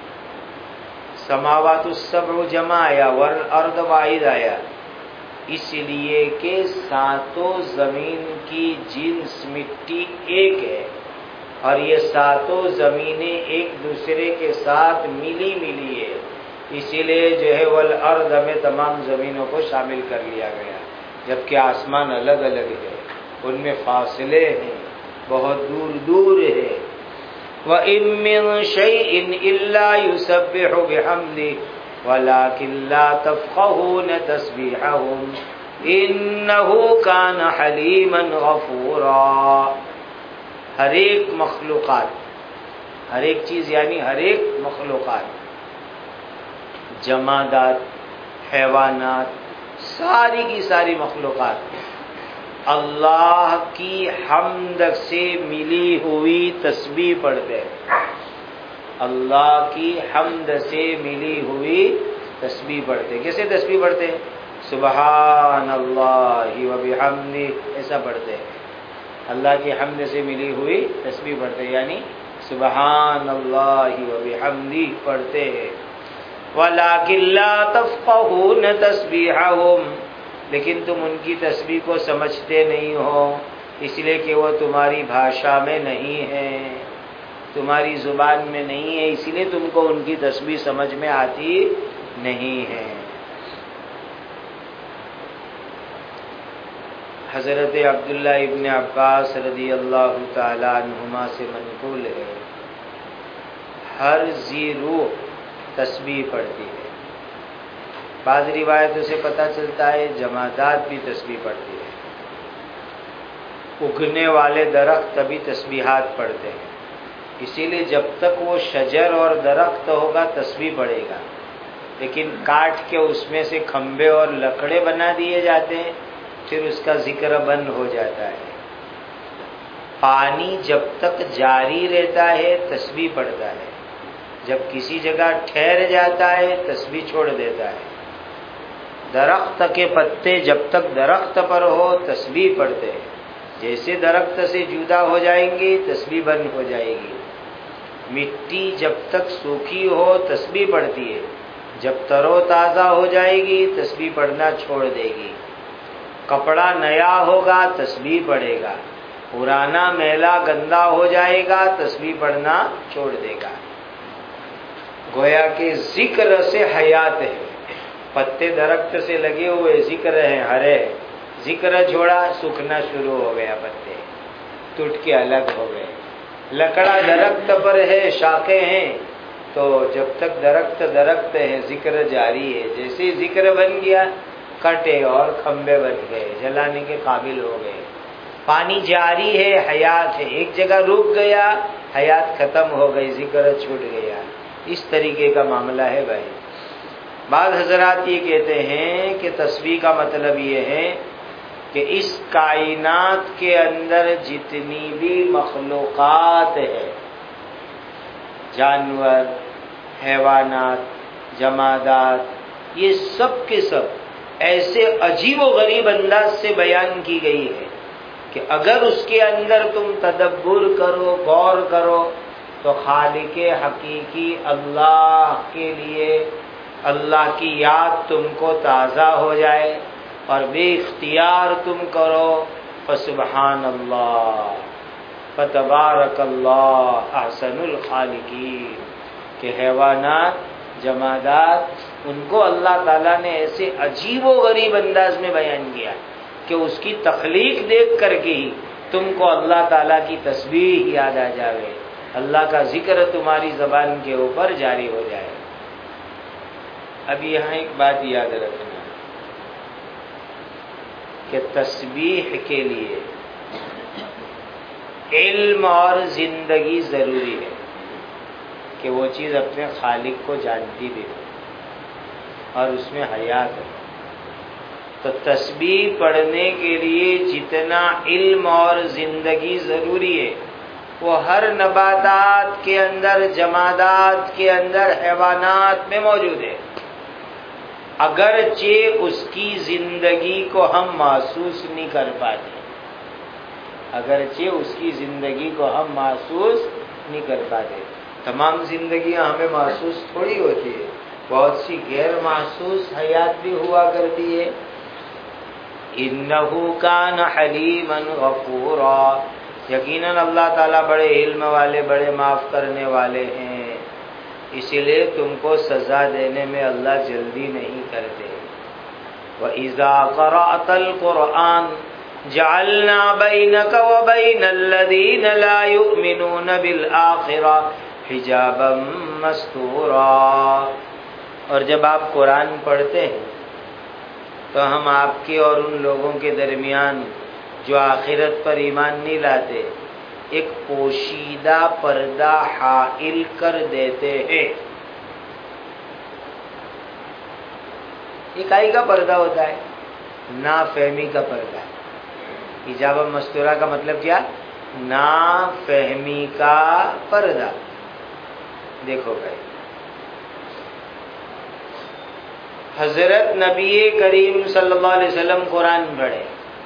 سماوات السبع جمع آیا، والارض واحد آیا، اس لیے کہ ساتوں زمین کی جنس مٹی ایک ہے، اور یہ ساتوں زمینیں ایک دوسرے کے ساتھ ملی ملی ہے، اسی لیے جو ہے والارض میں تمام زمینوں کو شامل کر لیا گیا، جبکہ آسمان الگ الگ ہے، ان میں فاصلے ہیں، بہت دور دور ہے۔ وَإِن مِّن شَيْءٍ إِلَّا يُسَبِّحُ بِحَمْدِهِ وَلَٰكِن لَّا تَفْقَهُونَ تَسْبِيحَهُمْ إِنَّهُ كَانَ حَلِيمًا غَفُورًا۔ ہر ایک مخلوقات، ہر ایک چیز یعنی ہر ایک مخلوقات، جمادات، حیوانات، ساری کی ساری مخلوقات اللہ کی حمد سے ملی ہوئی تسبیح پڑھتے ہیں، اللہ کی حمد سے ملی ہوئی تسبیح پڑھتے ہیں۔ کیسے تسبیح پڑھتے ہیں؟ سبحان اللہ و بحمدہ، ایسا پڑھتے ہیں، اللہ کی حمد سے ملی ہوئی تسبیح پڑھتے ہیں، یعنی سبحان اللہ و بحمدہ پڑھتے ہیں۔ وَلَٰكِن لَّا تَفْقَهُونَ تَسْبِيحَهُمْ، لیکن تم ان کی تسبیح کو سمجھتے نہیں ہو، اس لیے کہ وہ تمہاری بھاشا میں نہیں ہے، تمہاری زبان میں نہیں ہے، اسی لیے تم کو ان کی تسبیح سمجھ میں آتی نہیں ہے۔ حضرت عبداللہ ابن عباس رضی اللہ تعالی عنہما سے منقول ہے، ہر ذی روح تسبیح پڑھتی ہے۔ بعض روایتوں سے پتہ چلتا ہے جمادات بھی تسبیح پڑھتی ہے، اگنے والے درخت بھی تسبیحات پڑھتے ہیں، اسی لیے جب تک وہ شجر اور درخت ہوگا تسبیح پڑھے گا، لیکن کاٹ کے اس میں سے کھمبے اور لکڑے بنا دیے جاتے ہیں، پھر اس کا ذکر بند ہو جاتا ہے۔ پانی جب تک جاری رہتا ہے تسبیح پڑھتا ہے، جب کسی جگہ ٹھہر جاتا ہے تسبیح چھوڑ دیتا ہے۔ درخت کے پتے جب تک درخت پر ہو تسبیح پڑھتے ہیں، جیسے درخت سے جدا ہو جائیں گے تسبیح بند ہو جائے گی۔ مٹی جب تک سوکھی ہو تسبیح پڑھتی ہے، جب تر و تازہ ہو جائے گی تسبیح پڑھنا چھوڑ دے گی۔ کپڑا نیا ہوگا تسبیح پڑھے گا، پرانا میلا گندا ہو جائے گا تسبیح پڑھنا چھوڑ دے گا۔ گویا کہ ذکر سے حیات ہے، پتے درخت سے لگے ہوئے ذکر ہیں، ہرے ذکر چھوڑا سوکھنا شروع ہو گیا، پتے ٹوٹ کے الگ ہو گئے۔ لکڑا درخت پر ہے، شاخیں ہیں، تو جب تک درخت درخت ہے ذکر جاری ہے، جیسے ذکر بن گیا کٹے اور کھمبے بن گئے، جلانے کے قابل ہو گئے۔ پانی جاری ہے، حیات ہے، ایک جگہ رک گیا حیات ختم ہو گئی، ذکر چھوٹ گیا۔ اس طریقے کا معاملہ ہے بھائی۔ بعض حضرات یہ کہتے ہیں کہ تسبیح کا مطلب یہ ہے کہ اس کائنات کے اندر جتنی بھی مخلوقات ہے، جانور، حیوانات، جمادات، یہ سب کے سب ایسے عجیب و غریب انداز سے بیان کی گئی ہے کہ اگر اس کے اندر تم تدبر کرو، غور کرو، تو خالق حقیقی اللہ کے لیے اللہ کی یاد تم کو تازہ ہو جائے اور بے اختیار تم کرو، فسبحان اللہ، فتبارک اللہ احسن الخالقین، کہ حیوانات، جمادات، ان کو اللہ تعالیٰ نے ایسے عجیب و غریب انداز میں بیان کیا کہ اس کی تخلیق دیکھ کر کے ہی تم کو اللہ تعالیٰ کی تسبیح یاد آ جائے، اللہ کا ذکر تمہاری زبان کے اوپر جاری ہو جائے۔ اب یہاں ایک بات یاد رکھنا کہ تسبیح کے لیے علم اور زندگی ضروری ہے کہ وہ چیز اپنے خالق کو جانتی بھی ہو اور اس میں حیات ہے۔ تو تسبیح پڑھنے کے لیے جتنا علم اور زندگی ضروری ہے وہ ہر نباتات کے اندر، جمادات کے اندر، حیوانات میں موجود ہے، اگرچہ اس کی زندگی کو ہم محسوس نہیں کر پاتے، اگرچہ اس کی زندگی کو ہم محسوس نہیں کر پاتے۔ تمام زندگیاں ہمیں محسوس تھوڑی ہوتی ہے، بہت سی غیر محسوس حیات بھی ہوا کرتی ہے۔ اِنَّهُ كَانَ حَلِيمًا غَفُورًا، یقیناً اللہ تعالیٰ بڑے علم والے، بڑے معاف کرنے والے ہیں، اسی لیے تم کو سزا دینے میں اللہ جلدی نہیں کرتے۔ وَإِذَا قَرَأْتَ الْقُرْآنَ جَعَلْنَا بَيْنَكَ وَبَيْنَ الَّذِينَ لَا يُؤْمِنُونَ بِالْآخِرَةِ حِجَابًا مَسْتُورًا، اور جب آپ قرآن پڑھتے ہیں تو ہم آپ کے اور ان لوگوں کے درمیان جو آخرت پر ایمان نہیں لاتے ایک پوشیدہ پردہ حائل کر دیتے ہیں۔ ایک آئی کا پردہ ہوتا ہے، نافہمی کا پردہ۔ حجاب مستورہ کا مطلب کیا؟ نافہمی کا پردہ۔ دیکھو بھائی، حضرت نبی کریم صلی اللہ علیہ وسلم قرآن پڑھے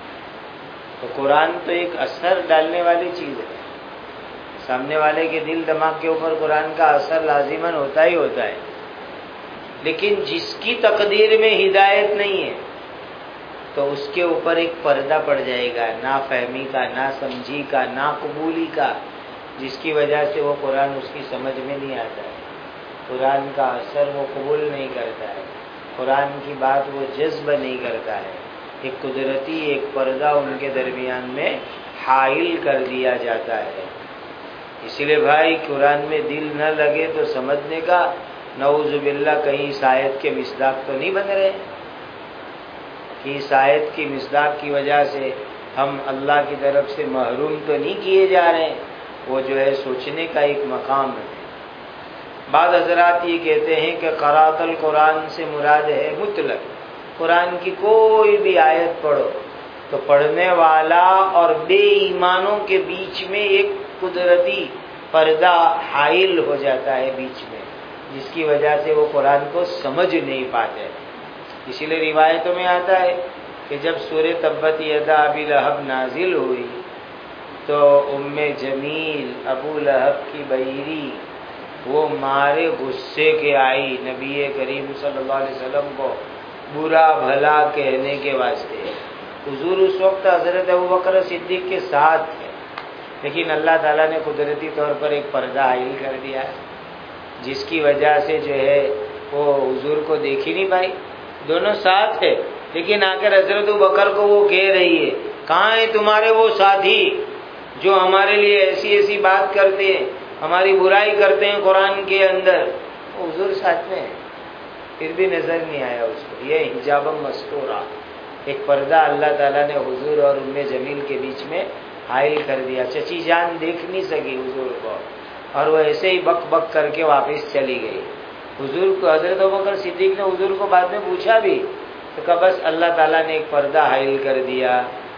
تو قرآن تو ایک اثر ڈالنے والی چیز ہے، سامنے والے کے دل دماغ کے اوپر قرآن کا اثر لازماً ہوتا ہی ہوتا ہے، لیکن جس کی تقدیر میں ہدایت نہیں ہے تو اس کے اوپر ایک پردہ پڑ جائے گا، نافہمی کا، ناسمجھی کا، ناقبولی کا، جس کی وجہ سے وہ قرآن اس کی سمجھ میں نہیں آتا ہے، قرآن کا اثر وہ قبول نہیں کرتا ہے، قرآن کی بات وہ جذب نہیں کرتا ہے۔ ایک قدرتی ایک پردہ ان کے درمیان میں حائل کر دیا جاتا ہے۔ اسی لیے بھائی قرآن میں دل نہ لگے تو سمجھنے کا نعوذ باللہ کہیں اس آیت کے مصداق تو نہیں بن رہے کہ اس آیت کی مصداق کی وجہ سے ہم اللہ کی طرف سے محروم تو نہیں کیے جا رہے ہیں۔ وہ جو ہے سوچنے کا ایک مقام ہے۔ بعض حضرات یہ کہتے ہیں کہ قرأت القرآن سے مراد ہے مطلق، قرآن کی کوئی بھی آیت پڑھو تو پڑھنے والا اور بے ایمانوں کے بیچ میں ایک قدرتی پردہ حائل ہو جاتا ہے بیچ میں، جس کی وجہ سے وہ قرآن کو سمجھ نہیں پاتے۔ اسی لیے روایتوں میں آتا ہے کہ جب سورہ تبت یدا ابی لہب نازل ہوئی تو ام جمیل ابو لہب کی بحیری وہ مارے غصے کے آئی نبی کریم صلی اللہ علیہ وسلم کو برا بھلا کہنے کے واسطے۔ حضور اس وقت حضرت ابوبکر صدیق کے ساتھ تھے، لیکن اللہ تعالیٰ نے قدرتی طور پر ایک پردہ عائل کر دیا جس کی وجہ سے جو ہے وہ حضور کو دیکھ ہی نہیں پائی۔ دونوں ساتھ ہے لیکن آ کر حضرت ابوبکر کو وہ کہہ رہی ہے، کہاں ہیں تمہارے وہ ساتھی جو ہمارے لیے ایسی ایسی بات کرتے ہیں، ہماری برائی کرتے ہیں قرآن کے اندر؟ وہ حضور ساتھ میں ہے، پھر بھی نظر نہیں آیا اس کو۔ یہ حجاب مستورہ، ایک پردہ اللہ تعالیٰ نے حضور اور ام جمیل کے بیچ میں حائل کر دیا۔ چچی جان دیکھ نہیں سکی حضور کو اور وہ ایسے ہی بک بک کر کے واپس چلی گئی۔ حضور کو حضرت ابوبکر صدیق نے حضور کو بعد میں پوچھا بھی تو کہا بس اللہ تعالیٰ نے ایک پردہ حائل کر دیا.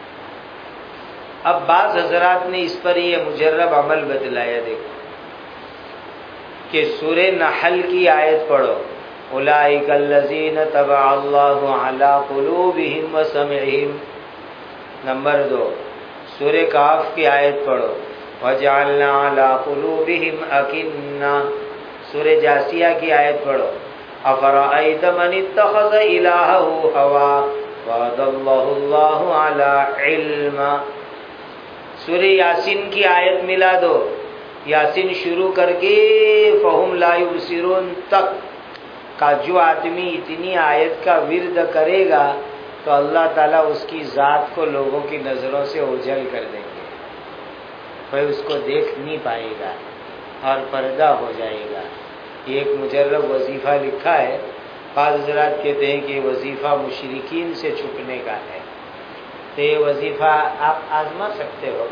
اب بعض حضرات نے اس پر یہ مجرب عمل بتلایا. دیکھو کہ سورہ نحل کی آیت پڑھو، اولئک الذین طبع اللہ علی قلوبہم وسمعہم. نمبر دو سورہ کہف کی آیت پڑھو، وجعلنا علی قلوبہم اکنہ. سورہ جاسیہ کی آیت پڑھو، افرأیت من اتخذ الہہ ہوا وَأَضَلَّهُ اللَّهُ عَلَى عِلْمٍ. سورہ یاسین کی آیت ملا دو، یاسین شروع کر کے فَهُمْ لَا يُبْصِرُونَ تک کا جو آدمی اتنی آیت کا ورد کرے گا تو اللہ تعالیٰ اس کی ذات کو لوگوں کی نظروں سے اوجھل کر دیں گے، کوئی اس کو دیکھ نہیں پائے گا اور پردہ ہو جائے گا. یہ ایک مجرب وظیفہ لکھا ہے. بعض حضرات کہتے ہیں کہ یہ وظیفہ مشرکین سے چھپنے کا ہے، تو یہ وظیفہ آپ آزما سکتے ہو.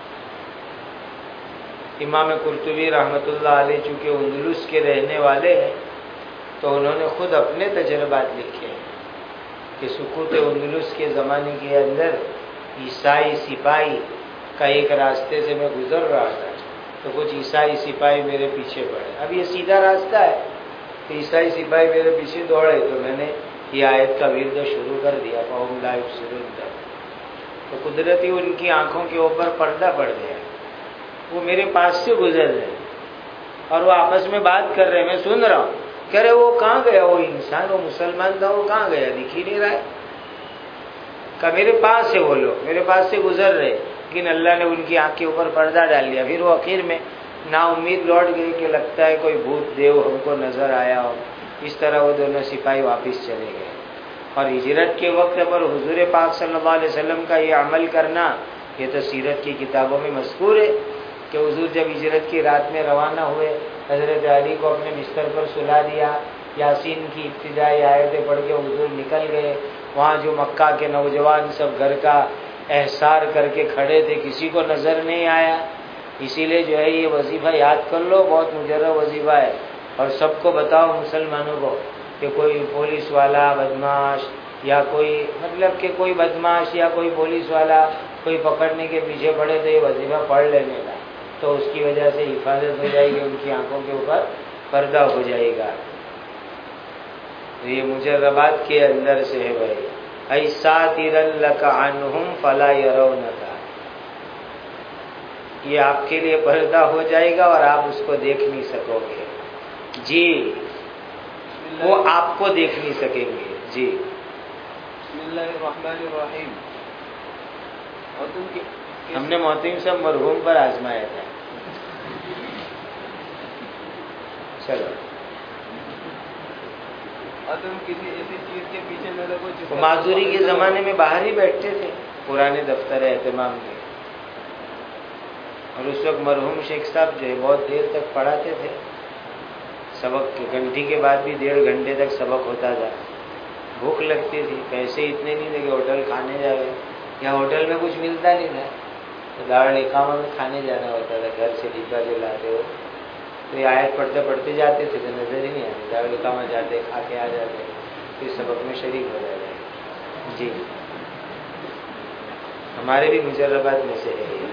امام قرطبی رحمۃ اللہ علیہ چونکہ اندلس کے رہنے والے ہیں تو انہوں نے خود اپنے تجربات لکھے ہیں کہ سکوت اندلس کے زمانے کے اندر عیسائی سپاہی کا ایک راستے سے میں گزر رہا تھا تو کچھ عیسائی سپاہی میرے پیچھے پڑے. اب یہ سیدھا راستہ ہے تو عیسائی سپاہی میرے پیچھے دوڑے تو میں نے یہ آیت کا ورد شروع کر دیا، فَهُمْ لَا يُبْصِرُونَ. تو قدرتی ان کی آنکھوں کے اوپر پردہ پڑ گیا. وہ میرے پاس سے گزر رہے اور وہ آپس میں بات کر رہے ہیں، میں سن رہا ہوں. کہہ رہے وہ کہاں گیا وہ انسان، وہ مسلمان تھا، وہ کہاں گیا، دکھ ہی نہیں رہا ہے. کہ میرے پاس سے وہ لوگ میرے پاس سے گزر رہے لیکن اللہ نے ان کی آنکھ کے اوپر پردہ ڈال دیا. پھر وہ آخر میں نا امید لوٹ گئی کہ لگتا ہے کوئی بھوت دیو ہم کو نظر آیا ہو. اس طرح وہ دونوں سپاہی واپس چلے گئے. اور ہجرت کے وقت پر حضور پاک صلی اللہ علیہ وسلم کا یہ عمل کرنا یہ تو سیرت کی کتابوں میں مذکور ہے کہ حضور جب ہجرت کی رات میں روانہ ہوئے، حضرت علی کو اپنے بستر پر سلا دیا، یاسین کی ابتدائی آیتیں پڑھ کے حضور نکل گئے. وہاں جو مکہ کے نوجوان سب گھر کا احسار کر کے کھڑے تھے، کسی کو نظر نہیں آیا. اسی لیے جو ہے یہ وظیفہ یاد کر لو، بہت مجرب وظیفہ ہے. اور سب کو بتاؤ مسلمانوں کو کہ کوئی پولیس والا بدماش یا کوئی مطلب کہ کوئی بدماش یا کوئی پولیس والا کوئی پکڑنے کے پیچھے پڑے تو یہ وظیفہ پڑھ لینے کا، تو اس کی وجہ سے حفاظت ہو جائے گی، ان کی آنکھوں کے اوپر پردہ ہو جائے گا. تو یہ مجربات کے اندر سے ہے بھائی. اَيْ سَاتِرًا لَكَ عَنْهُمْ فَلَا يَرَوْنَكَ. یہ آپ کے لیے پردہ ہو جائے گا اور آپ اس کو دیکھ نہیں سکو گے. جی وہ آپ کو دیکھ نہیں سکیں گے. جی بسم اللہ الرحمن الرحیم. اور تم کی ہم نے محتم صاحب مرحوم پر آزمایا تھا. چلو اور تم کسی ایسی چیز کے پیچھے نہ لگو جس وہ معذوری کے زمانے میں باہر ہی بیٹھتے تھے پرانے دفتر اہتمام کے، اور اس وقت مرحوم شیخ صاحب جو ہے بہت دیر تک پڑھاتے تھے. سبق گھنٹی کے بعد بھی ڈیڑھ گھنٹے تک سبق ہوتا تھا. بھوک لگتی تھی، پیسے اتنے نہیں تھے کہ ہوٹل کھانے جائے، یا ہوٹل میں کچھ ملتا نہیں تھا تو دار اقامہ میں کھانے جانا ہوتا تھا. گھر سے ڈبا جو لاتے ہو تو یہ آیت پڑھتے پڑھتے جاتے تھے تو نظر ہی نہیں آتی. دار اقامہ جاتے، کھا کے آ جاتے، پھر سبق میں شریک ہو جاتے. جی ہمارے بھی مجربات میں سے ہے.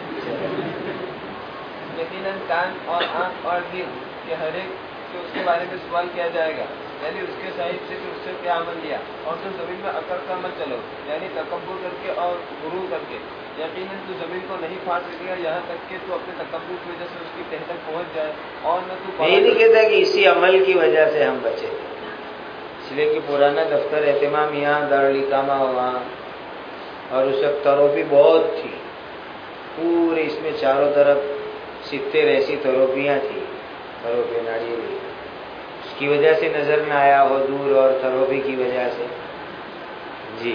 یقیناً کان اور آنکھ اور دل کے ہر ایک کہ اس کے بارے میں سوال کیا جائے گا، یعنی اس کے صاحب سے کہ اس سے کیا عمل لیا. اور تو زمین میں اکڑ کر مت چلو، یعنی تکبر کر کے اور غرور کر کے. یقیناً تو زمین کو نہیں پھاڑ سکے گا یہاں تک کہ تو اپنے تکبر کی وجہ سے اس کی تہ تک پہنچ جائے. اور نہ تو یہ نہیں کہتا کہ اسی عمل کی وجہ سے ہم بچے، اس لیے کہ پرانا دفتر اہتمام یہاں دارالاقامہ وہاں، اور اس وقت تروپی بہت تھی پورے اس میں چاروں طرف ستر ایسی تروپیاں تھیں. تروپی ناڑیلی اس کی وجہ سے نظر نہ آیا ہو دور، اور تروپی کی وجہ سے. جی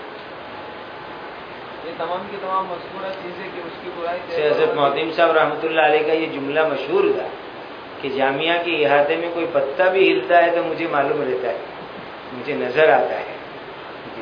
یہ تمام کی تمام مذکورہ چیزیں کہ اس کی برائی سے حضرت محتم صاحب رحمۃ اللہ علیہ کا یہ جملہ مشہور تھا کہ جامعہ کے احاطے میں کوئی پتا بھی ہلتا ہے تو مجھے معلوم رہتا ہے، مجھے نظر آتا ہے. جی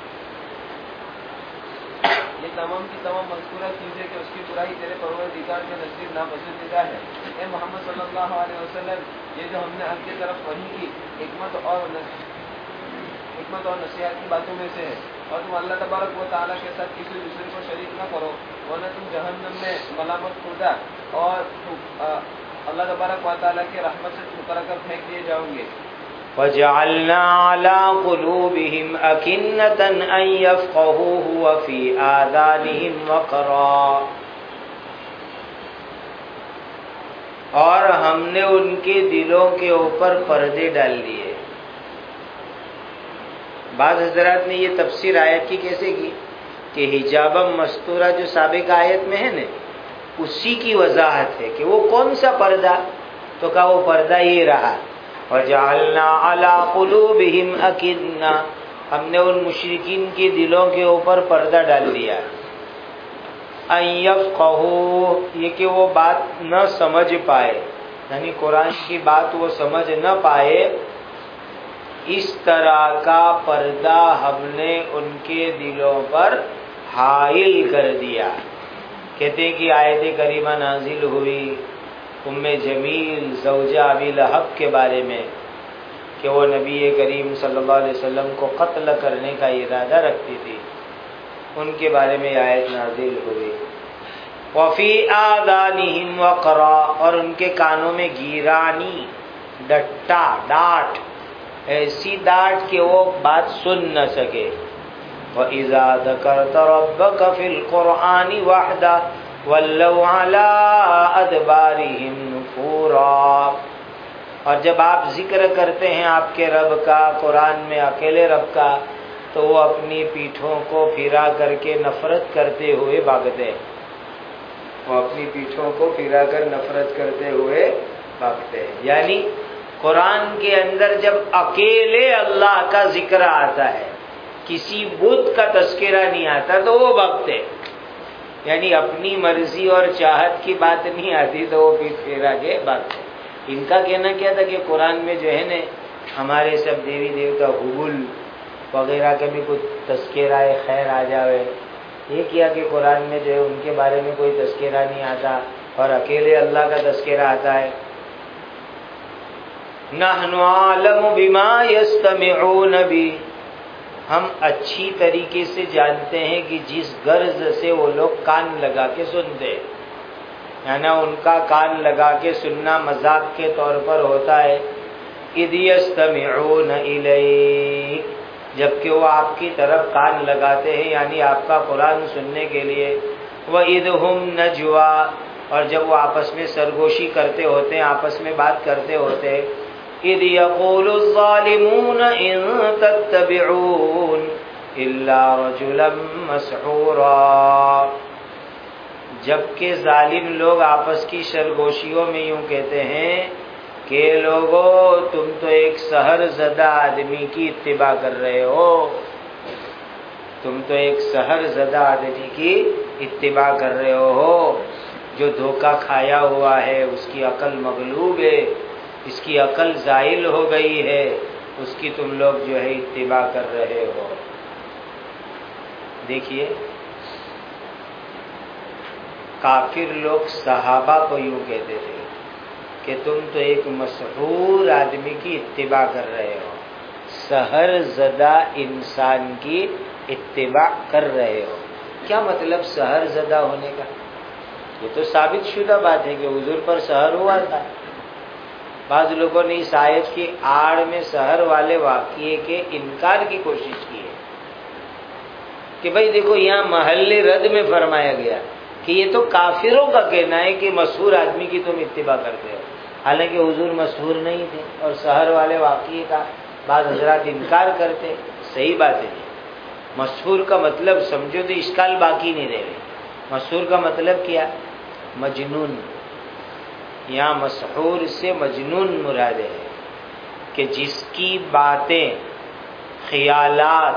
یہ تمام کی تمام مذکورہ چیزیں کہ اس کی برائی تیرے پروردگار کے نزدیک ناپسندیدہ ہے. اے محمد صلی اللہ علیہ وسلم، یہ جو ہم نے آپ کی طرف وحی کی حکمت اور حکمت اور نصیحت کی باتوں میں سے ہے، اور تم اللہ تبارک و تعالیٰ کے ساتھ کسی دوسرے کو شریک نہ کرو، ورنہ تم جہنم میں ملامت کردہ اور اللہ تبارک و تعالیٰ کی رحمت سے ٹھکرا کر پھینک دیے جاؤ گے۔ وَجَعَلْنَا عَلَىٰ قُلُوبِهِمْ أَكِنَّةً أَن يَفْقَهُوهُ وَفِي آذَانِهِمْ وَقْرًا، اور ہم نے ان کے دلوں کے اوپر پردے ڈال دیے۔ بعض حضرات نے یہ تفسیر آیت کی کیسے کی کہ حجابم مستورہ جو سابق آیت میں ہے نا، اسی کی وضاحت ہے کہ وہ کون سا پردہ، تو کہا وہ پردہ یہ رہا، وَجَعَلْنَا عَلَىٰ قُلُوبِهِمْ أَكِنَّةً، ہم نے ان مشرکین کے دلوں کے اوپر پردہ ڈال دیا، أَن يَفْقَهُوا، یہ کہ وہ بات نہ سمجھ پائے، یعنی قرآن کی بات وہ سمجھ نہ پائے، اس طرح کا پردہ ہم نے ان کے دلوں پر حائل کر دیا۔ کہتے ہیں کہ آیت کریمہ نازل ہوئی ام جمیل زوجہ ابی لہب کے بارے میں کہ وہ نبی کریم صلی اللہ علیہ وسلم کو قتل کرنے کا ارادہ رکھتی تھی، ان کے بارے میں آیت نازل ہوئی۔ وفی آذانہم وقرا، اور ان کے کانوں میں گیرانی، ڈٹا، ڈاٹ، ایسی ڈاٹ کہ وہ بات سن نہ سکے۔ وَإِذَا ذَكَرْتَ رَبَّكَ فِي الْقُرْآنِ وَحْدَهُ وَلَّوْا عَلَىٰ أَدْبَارِهِمْ نُفُورًا، اور جب آپ ذکر کرتے ہیں آپ کے رب کا قرآن میں، اکیلے رب کا، تو وہ اپنی پیٹھوں کو پھرا کر کے نفرت کرتے ہوئے بھاگتے ہیں، وہ اپنی پیٹھوں کو پھرا کر نفرت کرتے ہوئے بھاگتے ہیں۔ یعنی قرآن کے اندر جب اکیلے اللہ کا ذکر آتا ہے، کسی بت کا تذکرہ نہیں آتا تو وہ بھاگتے، یعنی اپنی مرضی اور چاہت کی بات نہیں آتی تو وہ پیٹ پھیرا کے بھاگتے۔ ان کا کہنا کیا تھا کہ قرآن میں جو ہے نا ہمارے سب دیوی دیوتا حبل وغیرہ کا بھی کچھ تذکرہ خیر آ جاوے، یہ کیا کہ قرآن میں جو ہے ان کے بارے میں کوئی تذکرہ نہیں آتا اور اکیلے اللہ کا تذکرہ آتا ہے۔ نحن عالم بما یستمعون بہ، ہم اچھی طریقے سے جانتے ہیں کہ جس غرض سے وہ لوگ کان لگا کے سنتے، یعنی ان کا کان لگا کے سننا مذاق کے طور پر ہوتا ہے۔ اذ یستمعون الیک، جبکہ وہ آپ کی طرف کان لگاتے ہیں، یعنی آپ کا قرآن سننے کے لیے۔ وَإِذْ هُمْ نَجْوَىٰ، اور جب وہ آپس میں سرگوشی کرتے ہوتے ہیں، آپس میں بات کرتے ہوتے ہیں۔ اِذْ يَقُولُ الظَّالِمُونَ إِن تَتَّبِعُونَ إِلَّا رَجُلًا مَسْحُورًا، جبکہ ظالم لوگ آپس کی سرگوشیوں میں یوں کہتے ہیں کہ لوگوں تم تو ایک سحر زدہ آدمی کی اتباع کر رہے ہو، تم تو ایک سحر زدہ آدمی کی اتباع کر رہے ہو، جو دھوکہ کھایا ہوا ہے، اس کی عقل مغلوب ہے، اس کی عقل زائل ہو گئی ہے، اس کی تم لوگ جو ہے اتباع کر رہے ہو۔ دیکھیے کافر لوگ صحابہ کو یوں کہتے تھے کہ تم تو ایک مسحور آدمی کی اتباع کر رہے ہو، سحر زدہ انسان کی اتباع کر رہے ہو۔ کیا مطلب سحر زدہ ہونے کا؟ یہ تو ثابت شدہ بات ہے کہ حضور پر سحر ہوا تھا۔ بعض لوگوں نے اس آیت کی آڑ میں سحر والے واقعے کے انکار کی کوشش کی ہے کہ بھئی دیکھو یہاں محل رد میں فرمایا گیا کہ یہ تو کافروں کا کہنا ہے کہ مسحور آدمی کی تم اتباع کرتے ہو، حالانکہ حضور مسحور نہیں تھے، اور سحر والے واقعے کا بعض حضرات انکار کرتے۔ صحیح بات ہے، مسحور کا مطلب سمجھو تو اشکال باقی نہیں رہے۔ مسحور کا مطلب کیا؟ مجنون۔ یہاں مسحور سے مجنون مراد ہے کہ جس کی باتیں، خیالات،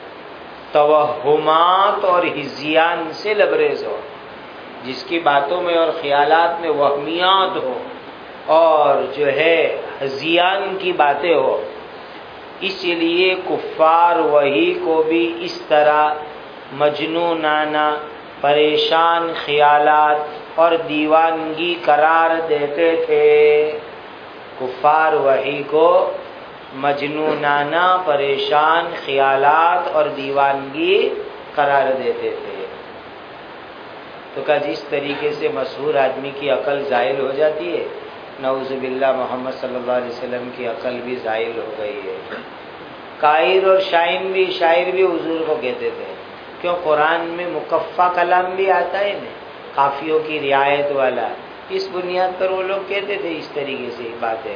توہمات اور ہذیان سے لبریز ہو، جس کی باتوں میں اور خیالات میں وہمیات ہو اور جو ہے ہذیان کی باتیں ہو۔ اس لیے کفار وہی کو بھی اس طرح مجنونانہ، پریشان خیالات اور دیوانگی قرار دیتے تھے۔ کفار وحی کو مجنونانہ پریشان خیالات اور دیوانگی قرار دیتے تھے۔ تو کہا جس طریقے سے مسحور آدمی کی عقل زائل ہو جاتی ہے، نعوذ باللہ محمد صلی اللہ علیہ وسلم کی عقل بھی زائل ہو گئی ہے۔ قائر اور شاعر بھی شاعر بھی حضور کو کہتے تھے، کیوں قرآن میں مکفہ کلام بھی آتا ہے نا، قافیوں کی رعایت والا، اس بنیاد پر وہ لوگ کہتے تھے اس طریقے سے باتیں۔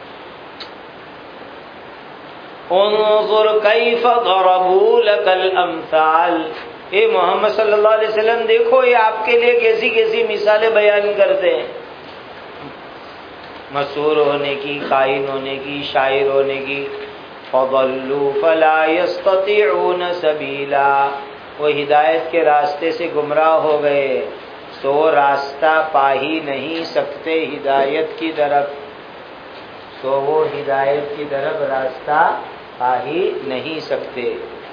انظر کیف ضربوا لک الامثال، اے محمد صلی اللہ علیہ وسلم دیکھو یہ آپ کے لیے کیسی کیسی مثالیں بیان کرتے ہیں، مسحور ہونے کی، کاہن ہونے کی، شاعر ہونے کی۔ فضلوا فلا يستطيعون سبیلا، وہ ہدایت کے راستے سے گمراہ ہو گئے تو راستہ پا ہی نہیں سکتے ہدایت کی طرف، تو وہ ہدایت کی طرف راستہ پا ہی نہیں سکتے۔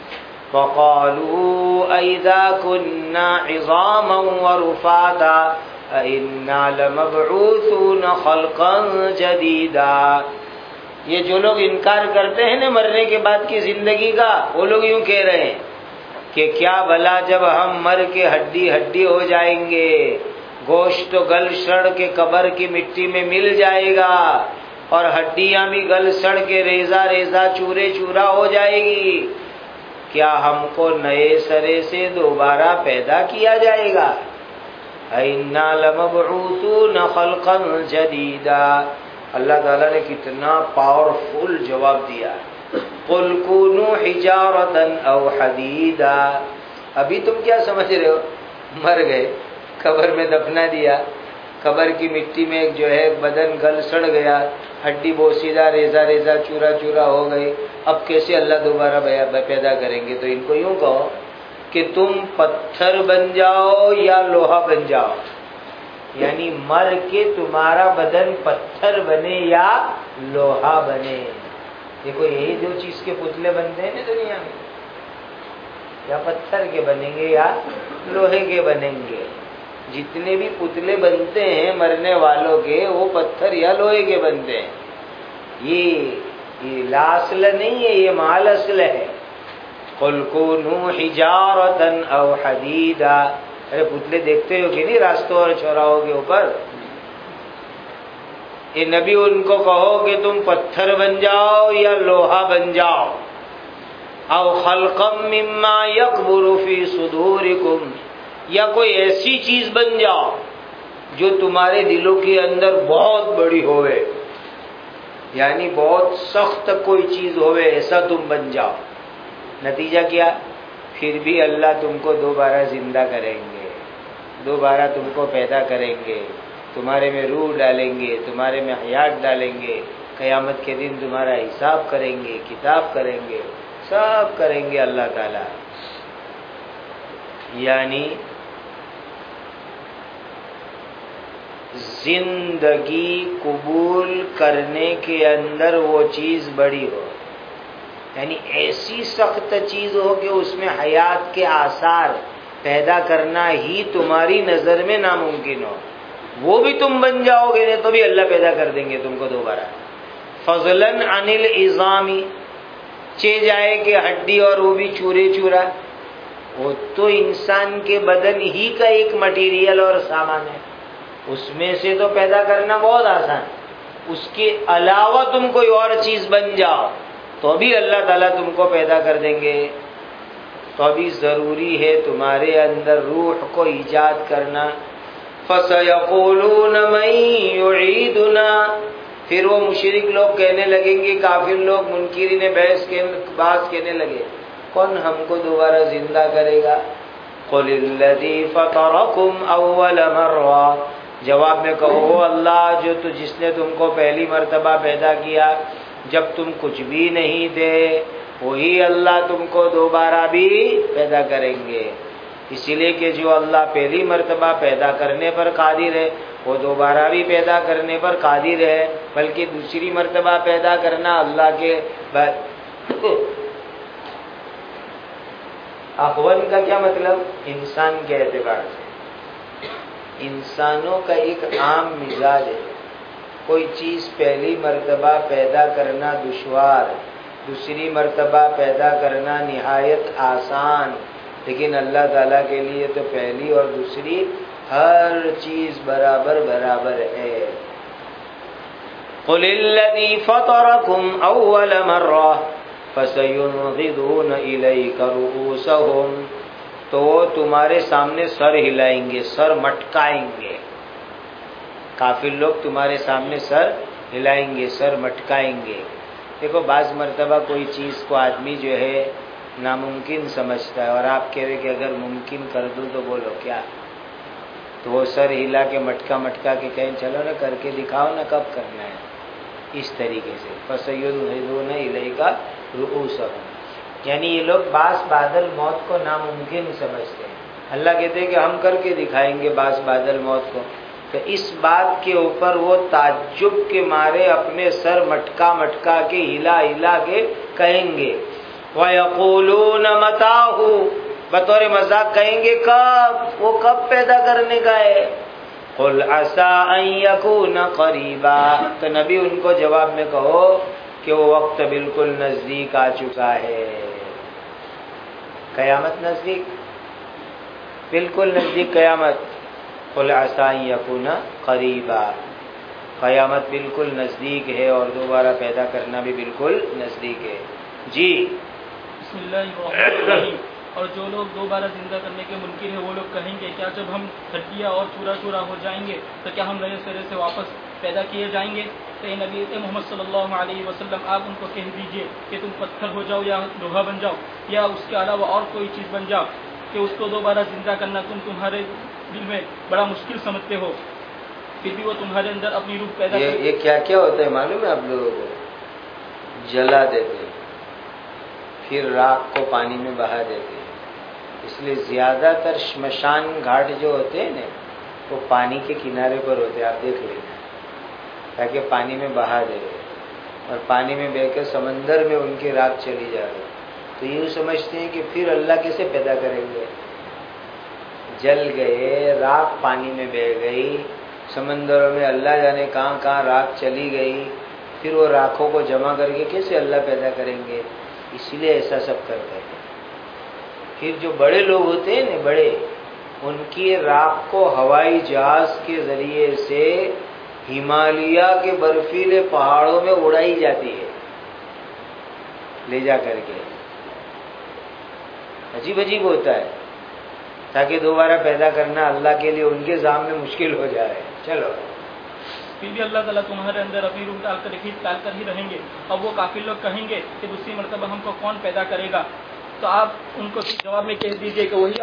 وقالوا اذا كنا عظاما ورفاتا انا لمبعوثون خلقا جديدا، یہ جو لوگ انکار کرتے ہیں نا مرنے کے بعد کی زندگی کا، وہ لوگ یوں کہہ رہے ہیں کہ کیا بھلا جب ہم مر کے ہڈی ہڈی ہو جائیں گے، گوشت تو گل سڑ کے قبر کی مٹی میں مل جائے گا اور ہڈیاں بھی گل سڑ کے ریزہ ریزہ چورے چورا ہو جائے گی، کیا ہم کو نئے سرے سے دوبارہ پیدا کیا جائے گا؟ اِنَّا لَمَبْعُوثُونَ خَلْقًا جَدِيدًا، اللہ تعالیٰ نے کتنا پاورفل جواب دیا، قُلْ كُونُوا حِجَارَةً أَوْ حَدِيدًا، ابھی تم کیا سمجھ رہے ہو، مر گئے، قبر میں دفنا دیا، قبر کی مٹی میں ایک جو ہے بدن گل سڑ گیا، ہڈی بوسیدہ ریزہ ریزہ چورا چورا ہو گئی، اب کیسے اللہ دوبارہ پیدا کریں گے؟ تو ان کو یوں کہو کہ تم پتھر بن جاؤ یا لوہا بن جاؤ، یعنی مر کے تمہارا بدن پتھر بنے یا لوہا بنے۔ دیکھو یہی دو چیز کے پتلے بنتے ہیں نا دنیا میں، یا پتھر کے بنیں گے یا لوہے کے بنیں گے۔ جتنے بھی پتلے بنتے ہیں مرنے والوں کے وہ پتھر یا لوہے کے بنتے ہیں۔ یہ یہ لا اصل نہیں ہے، یہ مال اصل ہے۔ قُلْ كُونُوا حِجَارَةً أَوْ حَدِيدًا، ارے پتلے دیکھتے ہو کہ نہیں راستوں اور چوراہوں کے اوپر؟ اے نبی ان کو کہو کہ تم پتھر بن جاؤ یا لوہا بن جاؤ، او خلقا مما یکبر فی صدورکم، یا کوئی ایسی چیز بن جاؤ جو تمہارے دلوں کے اندر بہت بڑی ہوئے، یعنی بہت سخت کوئی چیز ہوئے، ایسا تم بن جاؤ۔ نتیجہ کیا؟ پھر بھی اللہ تم کو دوبارہ زندہ کریں گے، دوبارہ تم کو پیدا کریں گے، تمہارے میں روح ڈالیں گے، تمہارے میں حیات ڈالیں گے، قیامت کے دن تمہارا حساب کریں گے، کتاب کریں گے، سب کریں گے اللہ تعالی۔ یعنی زندگی قبول کرنے کے اندر وہ چیز بڑی ہو، یعنی ایسی سخت چیز ہو کہ اس میں حیات کے آثار پیدا کرنا ہی تمہاری نظر میں ناممکن ہو، وہ بھی تم بن جاؤ گے تو بھی اللہ پیدا کر دیں گے تم کو دوبارہ۔ فضلاً عن العظام، چے جائے کہ ہڈی اور وہ بھی چورے چورا، وہ تو انسان کے بدن ہی کا ایک مٹیریل اور سامان ہے، اس میں سے تو پیدا کرنا بہت آسان، اس کے علاوہ تم کوئی اور چیز بن جاؤ تو بھی اللہ تعالیٰ تم کو پیدا کر دیں گے۔ تو ابھی ضروری ہے تمہارے اندر روح کو ایجاد کرنا۔ فَسَيَقُولُونَ مَن يُعِيدُنَا، پھر وہ مشرک لوگ کہنے لگیں گے، کافر لوگ منکرین بحث کے باز کہنے لگے، کون ہم کو دوبارہ زندہ کرے گا؟ قُلِ الَّذِي فَطَرَكُمْ أَوَّلَ مَرَّةٍ، جواب میں کہو وہ اللہ جو تو جس نے تم کو پہلی مرتبہ پیدا کیا جب تم کچھ بھی نہیں تھے، وہی اللہ تم کو دوبارہ بھی پیدا کریں گے۔ اسی لیے کہ جو اللہ پہلی مرتبہ پیدا کرنے پر قادر ہے وہ دوبارہ بھی پیدا کرنے پر قادر ہے، بلکہ دوسری مرتبہ پیدا کرنا اللہ کے اخون کا کیا مطلب؟ انسان کے اعتبار سے انسانوں کا ایک عام مزاج ہے، کوئی چیز پہلی مرتبہ پیدا کرنا دشوار، دوسری مرتبہ پیدا کرنا نہایت آسان، لیکن اللہ تعالیٰ کے لیے تو پہلی اور دوسری ہر چیز برابر برابر ہے۔ قل الذی فطرکم اول مرہ فسینغضون الیک رؤوسہم، تو وہ تمہارے سامنے سر ہلائیں گے، سر مٹکائیں گے۔ کافر لوگ تمہارے سامنے سر ہلائیں گے، سر مٹکائیں گے۔ دیکھو بعض مرتبہ کوئی چیز کو آدمی جو ہے ناممکن سمجھتا ہے، اور آپ کہہ رہے کہ اگر ممکن کر دوں تو بولو کیا، تو وہ سر ہلا کے مٹکا مٹکا کے کہیں چلو نا کر کے دکھاؤ نا کب کرنا ہے، اس طریقے سے فَسَيُنْغِضُونَ إِلَيْكَ رُؤُوسَهُمْ، یعنی یہ لوگ بعض بادل موت کو ناممکن سمجھتے ہیں۔ اللہ کہتے ہیں کہ ہم کر کے دکھائیں گے بعض بادل موت کو، تو اس بات کے اوپر وہ تعجب کے مارے اپنے سر مٹکا مٹکا کے ہلا ہلا کے کہیں گے، وَيَقُولُونَ مَتَىٰ، بطور مذاق کہیں گے کب، وہ کب پیدا کرنے کا ہے۔ قُلْ عَسَىٰ أَن يَكُونَ قَرِيبًا، تو نبی ان کو جواب میں کہو کہ وہ وقت بالکل نزدیک آ چکا ہے، قیامت نزدیک، بالکل نزدیک قیامت۔ قُلْ عَسَىٰ أَن يَكُونَ قَرِيبًا، قیامت بالکل نزدیک ہے اور دوبارہ پیدا کرنا بھی بالکل نزدیک ہے۔ جی بسم اللہ الرحمن الرحیم۔ اور جو لوگ دوبارہ زندہ کرنے کے منکر ہیں وہ لوگ کہیں گے کیا جب ہم ہڈیاں اور چورا چورا ہو جائیں گے تو کیا ہم نئے سرے سے واپس پیدا کیے جائیں گے؟ تو اے نبی اے محمد صلی اللہ علیہ وسلم آپ ان کو کہہ دیجئے کہ تم پتھر ہو جاؤ یا لوہا بن جاؤ یا اس کے علاوہ اور کوئی چیز بن جاؤ، کہ اس کو دوبارہ زندہ کرنا تم تمہارے دل میں بڑا مشکل سمجھتے ہو، پھر بھی وہ تمہارے اندر اپنی روح پیدا یہ, یہ کیا کیا ہوتا ہے معلوم ہے آپ لوگوں کو؟ جلا دیتے ہیں، پھر راکھ کو پانی میں بہا دیتے ہیں۔ اس لیے زیادہ تر شمشان گھاٹ جو ہوتے ہیں نا وہ پانی کے کنارے پر ہوتے ہیں، آپ دیکھ لینا، تاکہ پانی میں بہا دے رہے، اور پانی میں بہ کے سمندر میں ان کی راکھ چلی جا رہی، تو یوں سمجھتے ہیں کہ پھر اللہ کیسے پیدا کریں گے؟ جل گئے، راکھ پانی میں بہ گئی، سمندروں میں اللہ جانے کہاں کہاں راکھ چلی گئی، پھر وہ راکھوں کو جمع کر کے کیسے اللہ پیدا کریں گے؟ اسی لیے ایسا سب کرتے ہیں۔ پھر جو بڑے لوگ ہوتے ہیں نا بڑے، ان کی راکھ کو ہوائی جہاز کے ذریعے سے ہمالیہ کے برفیلے پہاڑوں میں اڑائی جاتی ہے، لے جا کر کے، عجیب عجیب ہوتا ہے، تاکہ دوبارہ پیدا کرنا اللہ کے لیے ان کے سامنے مشکل ہو جائے۔ چلو پھر بھی اللہ تعالیٰ تمہارے اندر اپنی روح ڈال کر ہی ڈال کر ہی رہیں گے، اور وہ کافر لوگ کہیں گے کہ دوسری مرتبہ ہم کو کون پیدا کرے گا؟ تو آپ ان کو جواب میں کہہ دیجئے کہ وہی